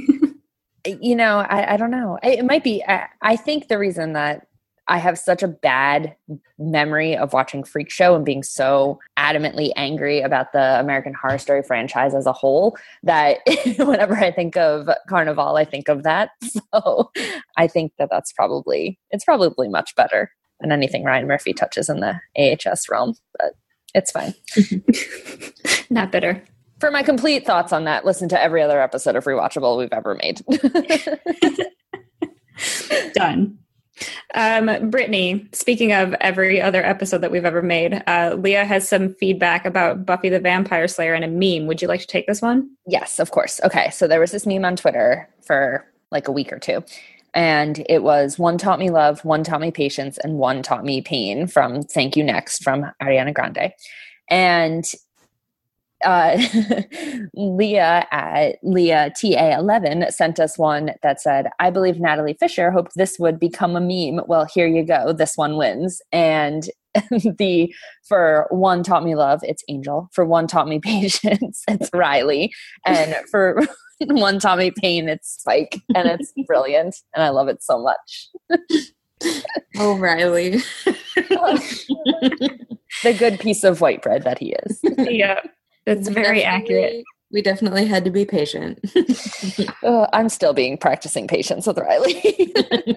I don't know. It might be. I think the reason that I have such a bad memory of watching Freak Show and being so adamantly angry about the American Horror Story franchise as a whole that whenever I think of Carnival, I think of that. So I think it's probably much better than anything Ryan Murphy touches in the AHS realm, but it's fine. Not bitter. For my complete thoughts on that, listen to every other episode of Rewatchable we've ever made. Done. Brittany, speaking of every other episode that we've ever made, Leah has some feedback about Buffy the Vampire Slayer and a meme. Would you like to take this one? Yes, of course. Okay, so there was this meme on Twitter for a week or two, and it was one taught me love, one taught me patience, and one taught me pain from Thank You Next from Ariana Grande. And Leah at Leah TA11 sent us one that said, I believe Natalie Fisher hoped this would become a meme. Well, here you go. This one wins. And for one taught me love, it's Angel. For one taught me patience, it's Riley. And for one taught me pain, it's Spike. And it's brilliant. And I love it so much. Oh, Riley. The good piece of white bread that he is. Yeah. That's very accurate. We definitely had to be patient. I'm still practicing patience with Riley.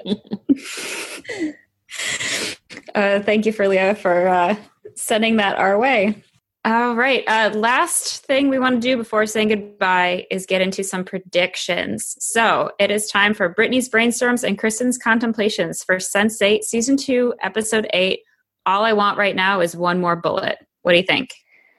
Thank you, Leah, for sending that our way. All right. Last thing we want to do before saying goodbye is get into some predictions. So it is time for Brittany's brainstorms and Kristen's contemplations for Sense8 Season 2, Episode 8. All I want right now is one more bullet. What do you think?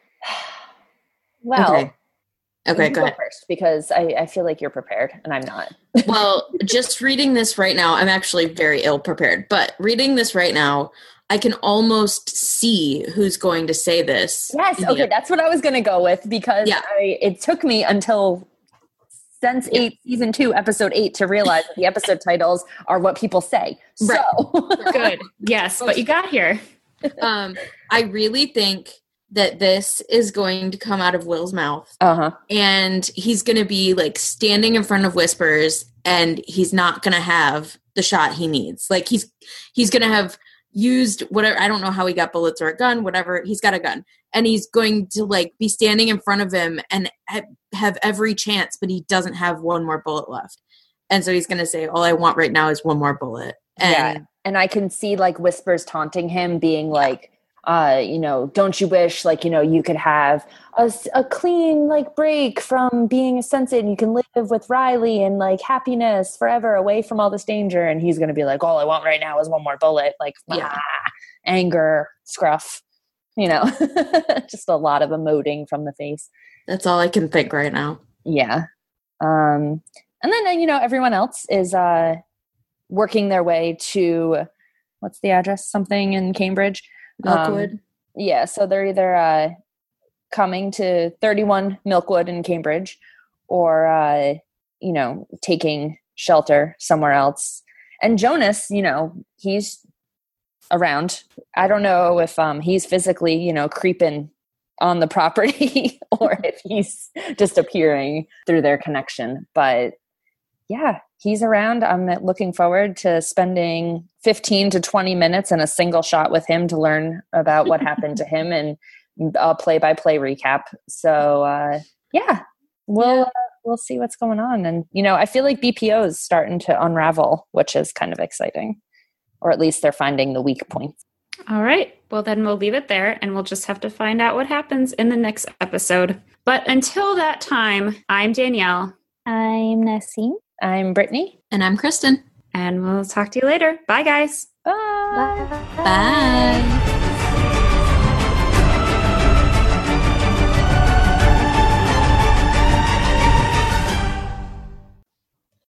Well, okay, go ahead first, because I feel like you're prepared and I'm not. Well, just reading this right now, I'm actually very ill prepared, but reading this right now, I can almost see who's going to say this. Yes, okay, that's what I was going to go with, because it took me until Sense8 Season 2, Episode 8 to realize that the episode titles are what people say. Right. So Good. Yes, but you got here. I really think that this is going to come out of Will's mouth. Uh-huh. And he's going to be standing in front of Whispers, and he's not going to have the shot he needs. He's going to have used whatever, I don't know how he got bullets or a gun, whatever. He's got a gun. And he's going to be standing in front of him and have every chance, but he doesn't have one more bullet left. And so he's going to say, all I want right now is one more bullet. And and I can see Whispers taunting him, being don't you wish you could have a clean break from being a sensitive, and you can live with Riley and happiness forever away from all this danger. And he's going to be all I want right now is one more bullet, anger, scruff, just a lot of emoting from the face. That's all I can think right now. Yeah. And then, everyone else is working their way to, what's the address? Something in Cambridge. Milkwood. Yeah, so they're either coming to 31 Milkwood in Cambridge, or taking shelter somewhere else. And Jonas, he's around. I don't know if he's physically, creeping on the property or if he's just appearing through their connection. But yeah, he's around. I'm looking forward to spending 15 to 20 minutes in a single shot with him to learn about what happened to him and a play-by-play recap. So, we'll we'll see what's going on. And, I feel like BPO is starting to unravel, which is kind of exciting. Or at least they're finding the weak points. All right. Well, then we'll leave it there and we'll just have to find out what happens in the next episode. But until that time, I'm Danielle. I'm Nassim. I'm Brittany. And I'm Kristen. And we'll talk to you later. Bye, guys. Bye. Bye.